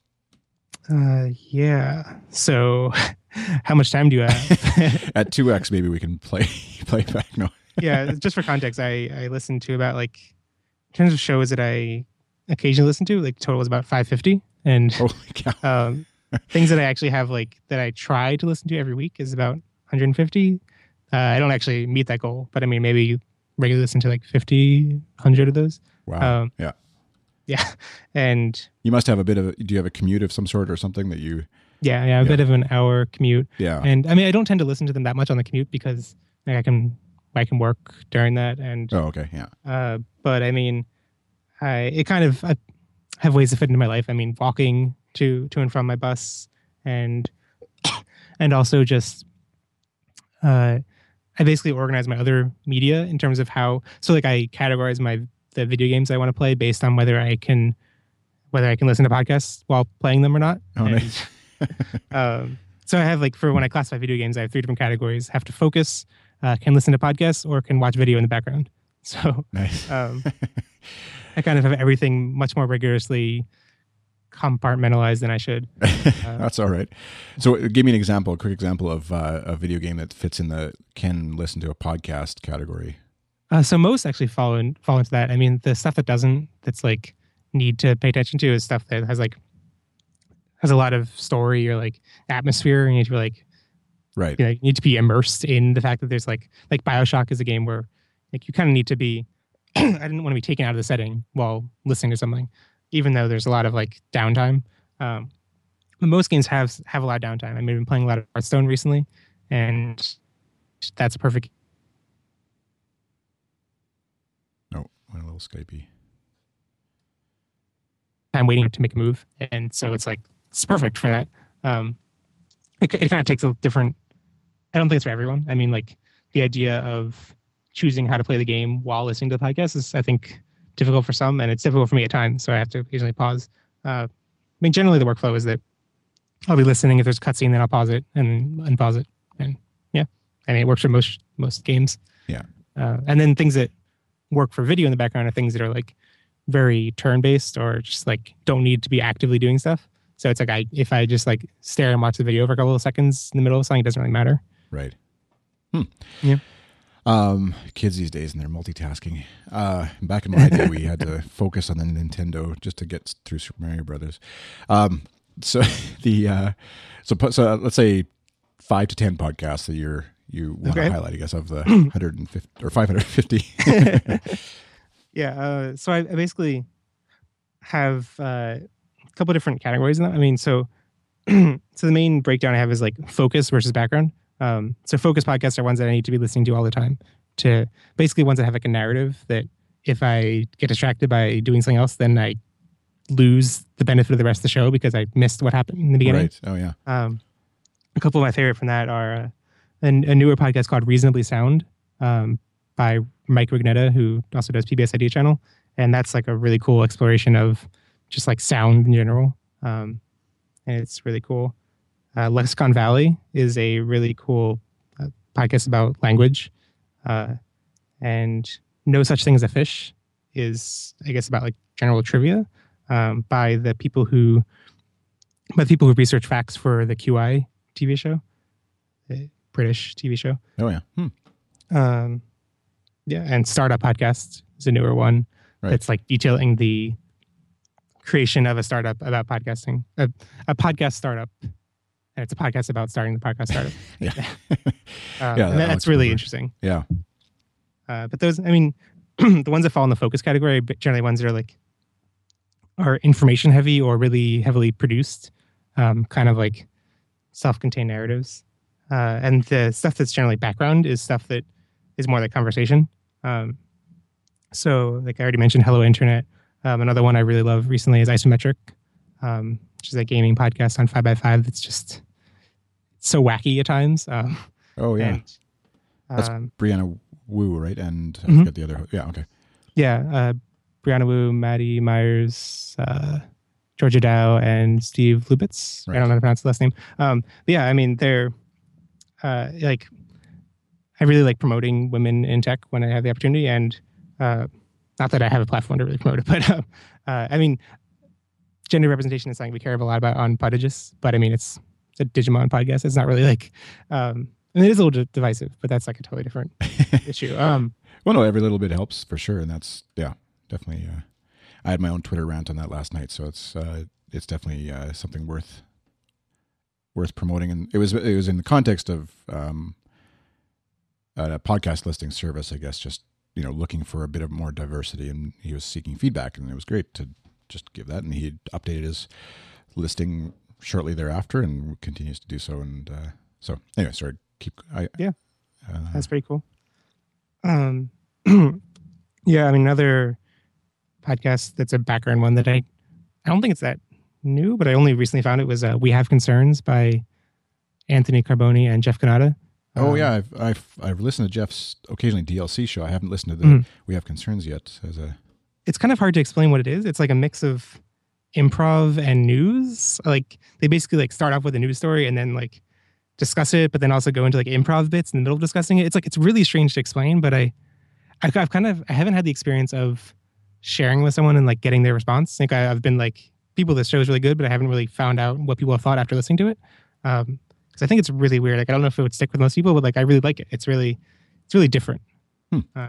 Uh, yeah. So how much time do you have? At two X, maybe we can play, play back. No. Yeah. Just for context, I, I listen to about like, in terms of shows that I occasionally listen to, like total is about five fifty. And holy cow. um, things that I actually have like, that I try to listen to every week is about one hundred fifty. Uh, I don't actually meet that goal, but I mean, maybe you regularly listen to like fifty, one hundred of those. Wow. Um, yeah. Yeah. And you must have a bit of, a, do you have a commute of some sort or something that you? Yeah. Yeah. A yeah. bit of an hour commute. Yeah. And I mean, I don't tend to listen to them that much on the commute because like, I can, I can work during that. And, oh, okay. Yeah. Uh, but I mean, I, it kind of, I have ways to fit into my life. I mean, walking to, to and from my bus, and, and also just, uh, I basically organize my other media in terms of how, so like I categorize my, the video games I want to play based on whether I can, whether I can listen to podcasts while playing them or not. Oh, and, nice. um, so I have like, for when I classify video games, I have three different categories: have to focus, uh, can listen to podcasts, or can watch video in the background. So nice. um, I kind of have everything much more rigorously compartmentalized than I should. Uh, That's all right. So give me an example, a quick example of uh, a video game that fits in the can listen to a podcast category. Uh, so most actually fall in, fall into that. I mean, the stuff that doesn't, that's like need to pay attention to, is stuff that has like has a lot of story or like atmosphere, and you need to be like, right, you know, you need to be immersed in the fact that there's like like BioShock is a game where like you kind of need to be. I didn't want to be taken out of the setting while listening to something, even though there's a lot of like downtime. Um, but most games have have a lot of downtime. I mean, I've been playing a lot of Hearthstone recently, and that's a perfect. A little Skypey. I'm waiting to make a move, and so it's like it's perfect for that. Um, it, it kind of takes a different. I don't think it's for everyone. I mean, like the idea of choosing how to play the game while listening to the podcast is, I think, difficult for some, and it's difficult for me at times. So I have to occasionally pause. Uh, I mean, generally the workflow is that I'll be listening. If there's a cutscene, then I'll pause it and unpause it. And yeah, I mean, it works for most most games. Yeah. Uh, and then things that work for video in the background are things that are like very turn-based or just like don't need to be actively doing stuff. So it's like I if I just like stare and watch the video for a couple of seconds in the middle of something, it doesn't really matter. Right. Hmm. Yeah. Um, kids these days and they're multitasking. Uh, back in my day, we had to focus on the Nintendo just to get through Super Mario Brothers. Um, so the uh, so so let's say five to ten podcasts that you're you want Okay. to highlight, I guess, of the one hundred fifty or five hundred fifty. Yeah. Uh, so I, I basically have uh, a couple of different categories in that. I mean, so so the main breakdown I have is like focus versus background. Um, so focus podcasts are ones that I need to be listening to all the time. To basically ones that have like a narrative that if I get distracted by doing something else, then I lose the benefit of the rest of the show because I missed what happened in the beginning. Right. Oh yeah. Um, a couple of my favorite from that are uh, a, a newer podcast called Reasonably Sound um, by Mike Rignetta, who also does P B S Idea Channel. And that's like a really cool exploration of just like sound in general. Um, and it's really cool. Uh, Lexicon Valley is a really cool uh, podcast about language. Uh, and No Such Thing as a Fish is, I guess, about like general trivia um, by the people who by the people who research facts for the Q I T V show, the British T V show. Oh yeah. Hmm. Um, yeah, and Startup Podcast is a newer one Right. that's like detailing the creation of a startup about podcasting, a, a podcast startup. And it's a podcast about starting the podcast startup. Yeah. uh, Yeah, and that that- that's looks really cool. interesting. Yeah. Uh, but those, I mean, the ones that fall in the focus category are generally ones that are like are information heavy or really heavily produced, um, kind of like self-contained narratives. Uh, and the stuff that's generally background is stuff that is more like conversation. Um, so, like I already mentioned, Hello Internet. Um, another one I really love recently is Isometric, um, which is a gaming podcast on five by five that's just so wacky at times. Um, Oh yeah. and, That's um, Brianna Wu, right? And I Mhm. forget the other. Yeah. Okay. Yeah, uh, Brianna Wu, Maddie Myers, uh, Georgia Dow, and Steve Lubitz. Right. I don't know how to pronounce the last name. Um, but yeah, I mean, they're uh, like, I really like promoting women in tech when I have the opportunity, and uh, not that I have a platform to really promote it, but uh, uh, I mean, gender representation is something we care a lot about on Podigus, but I mean, it's, it's a Digimon podcast. It's not really like, um, I mean, it is a little d- divisive, but that's like a totally different issue. Um, Well, no, every little bit helps for sure, and that's yeah, definitely. Uh, I had my own Twitter rant on that last night, so it's uh, it's definitely uh, something worth worth promoting. And it was it was in the context of um, a podcast listing service, I guess, just you know looking for a bit of more diversity, and he was seeking feedback, and it was great to just give that. And he had updated his listing shortly thereafter, and continues to do so. And uh, so, anyway, sorry, keep I Yeah. Uh, That's pretty cool. Um, yeah, I mean, another podcast that's a background one that I, I don't think it's that new, but I only recently found it was uh, We Have Concerns by Anthony Carboni and Jeff Canada. Oh Um, yeah, I've I've I've listened to Jeff's occasionally D L C show. I haven't listened to the Mhm. We Have Concerns yet. As a It's kind of hard to explain what it is. It's like a mix of improv and news. Like they basically like start off with a news story and then like discuss it, but then also go into like improv bits in the middle of discussing it. It's like it's really strange to explain, but I, I've, I've kind of I haven't had the experience of sharing with someone and like getting their response. I think I, I've been like people. This show is really good, but I haven't really found out what people have thought after listening to it. Um, because I think it's really weird. Like I don't know if it would stick with most people, but like I really like it. It's really, it's really different. Hmm. Uh,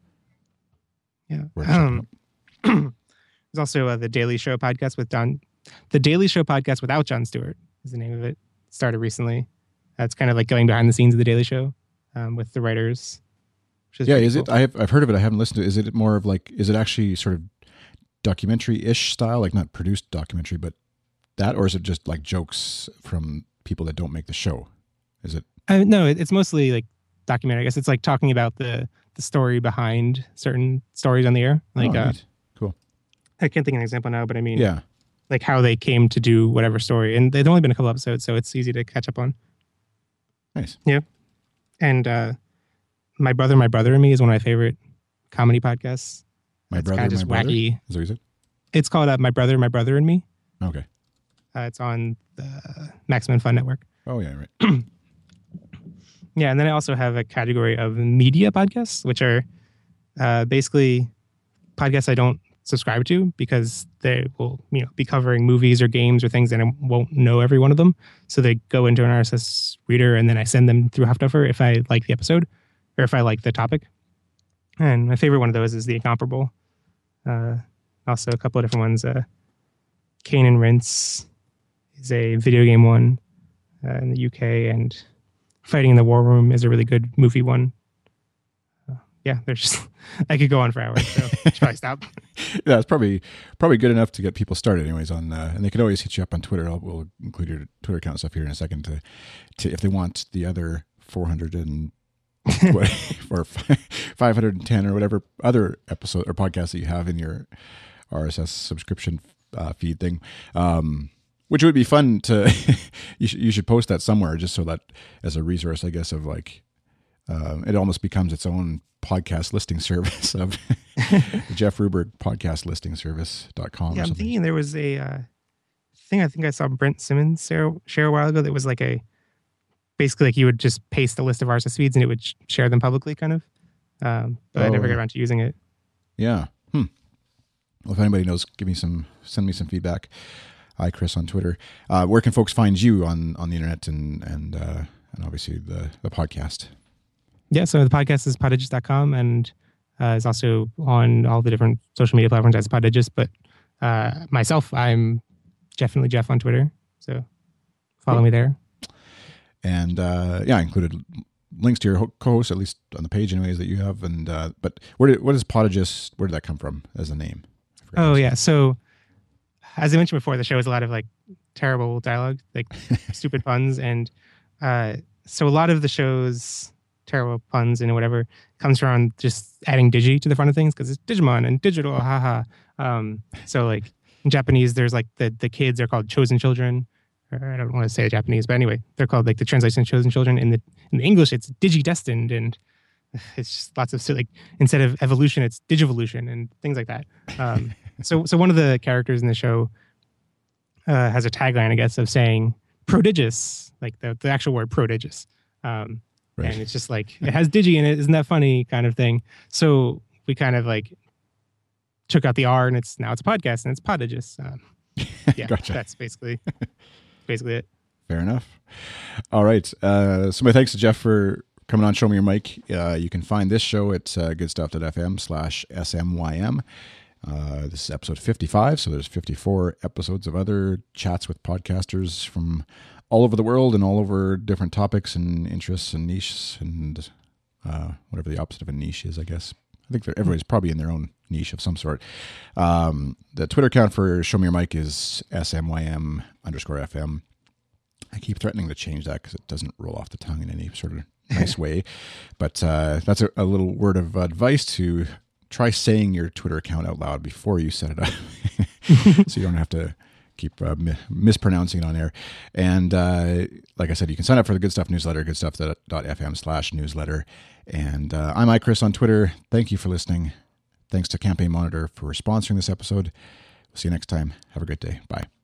yeah. Worth checking Um, there's also uh, the Daily Show podcast with Don. The Daily Show podcast without Jon Stewart is the name of it. Started recently. That's kind of like going behind the scenes of the Daily Show um, with the writers. Which yeah, pretty is it? cool. I have I've heard of it. I haven't listened to it. Is it more of like? Is it actually sort of documentary-ish style, like not produced documentary, but that, or is it just like jokes from people that don't make the show? Is it? I, no, it, it's mostly like documentary. I guess it's like talking about the the story behind certain stories on the air. Like oh, uh, neat. Cool. I can't think of an example now, but I mean, Yeah. like how they came to do whatever story. And they've only been a couple episodes, so it's easy to catch up on. Nice. And uh, My Brother, My Brother and Me is one of my favorite comedy podcasts. My It's brother, kinda my just brother. wacky. Is that what you said? It's called uh, My Brother, My Brother and Me. Okay. Uh, it's on the Maximum Fun Network. Oh yeah, right. Yeah, and then I also have a category of media podcasts, which are uh, basically podcasts I don't subscribe to because they will, you know, be covering movies or games or things, and I won't know every one of them. So they go into an R S S reader, and then I send them through Huffduffer if I like the episode or if I like the topic. And my favorite one of those is The Incomparable. Uh, also, a couple of different ones. Uh, Kane and Rince is a video game one uh, in the U K, and Fighting in the War Room is a really good movie one. Uh, yeah, there's just I could go on for hours, so I should probably stop. Yeah, it's probably probably good enough to get people started, anyways. On uh, and they can always hit you up on Twitter. I'll, we'll include your Twitter account stuff here in a second to, to if they want the other four hundred and or five hundred ten or whatever other episode or podcasts that you have in your R S S subscription uh, feed thing. Um, Which would be fun to, you should, you should post that somewhere just so that as a resource, I guess, of like, uh, it almost becomes its own podcast listing service of Jeff Ruberg podcast listing service dot com. Yeah, or I'm something. thinking there was a uh, thing I think I saw Brent Simmons share, share a while ago that was like a, basically like you would just paste a list of R S S feeds and it would sh- share them publicly kind of. Um, but Oh, I never yeah. got around to using it. Yeah. Hmm. Well, if anybody knows, give me some, send me some feedback. Hi, Chris on Twitter. Uh, where can folks find you on, on the internet and and uh, and obviously the, the podcast? Yeah, so the podcast is podages dot com and uh, is also on all the different social media platforms as Podages. But uh, myself, I'm definitely Jeff on Twitter. So follow Cool. me there. And uh, yeah, I included links to your ho- co-host, at least on the page anyways, that you have. And uh, but where did, what is Podages, where did that come from as a name? I forgot Oh, to yeah. So as I mentioned before, the show is a lot of like terrible dialogue, like stupid puns. And uh, so a lot of the show's terrible puns and whatever comes from just adding digi to the front of things because it's Digimon and digital, haha. Um, so like in Japanese, there's like the, the kids are called chosen children. Or I don't want to say Japanese, but anyway, they're called like the translation of chosen children. In the in the English, it's digi-destined, and it's just lots of so like instead of evolution, it's digivolution and things like that. Um, so so one of the characters in the show uh, has a tagline, I guess, of saying prodigious, like the, the actual word prodigious. Um, Right. And it's just like, it has digi in it. Isn't that funny kind of thing? So we kind of like took out the R and it's now it's a podcast and it's Podages. Um, yeah, Gotcha. that's basically basically it. Fair enough. All right. Uh, so my thanks to Jeff for coming on Show Me Your Mic. Uh, you can find this show at uh, goodstuff.fm slash smym. Uh, this is episode fifty-five, so there's fifty-four episodes of other chats with podcasters from all over the world and all over different topics and interests and niches and uh, whatever the opposite of a niche is, I guess. I think they're, everybody's probably in their own niche of some sort. Um, the Twitter account for Show Me Your Mic is smym underscore fm. I keep threatening to change that because it doesn't roll off the tongue in any sort of nice way. But uh, that's a, a little word of advice to try saying your Twitter account out loud before you set it up. So you don't have to keep uh, mi- mispronouncing it on air. And uh, like I said, you can sign up for the Good Stuff newsletter, goodstuff.fm slash newsletter. And uh, I'm iChris on Twitter. Thank you for listening. Thanks to Campaign Monitor for sponsoring this episode. We'll see you next time. Have a great day. Bye.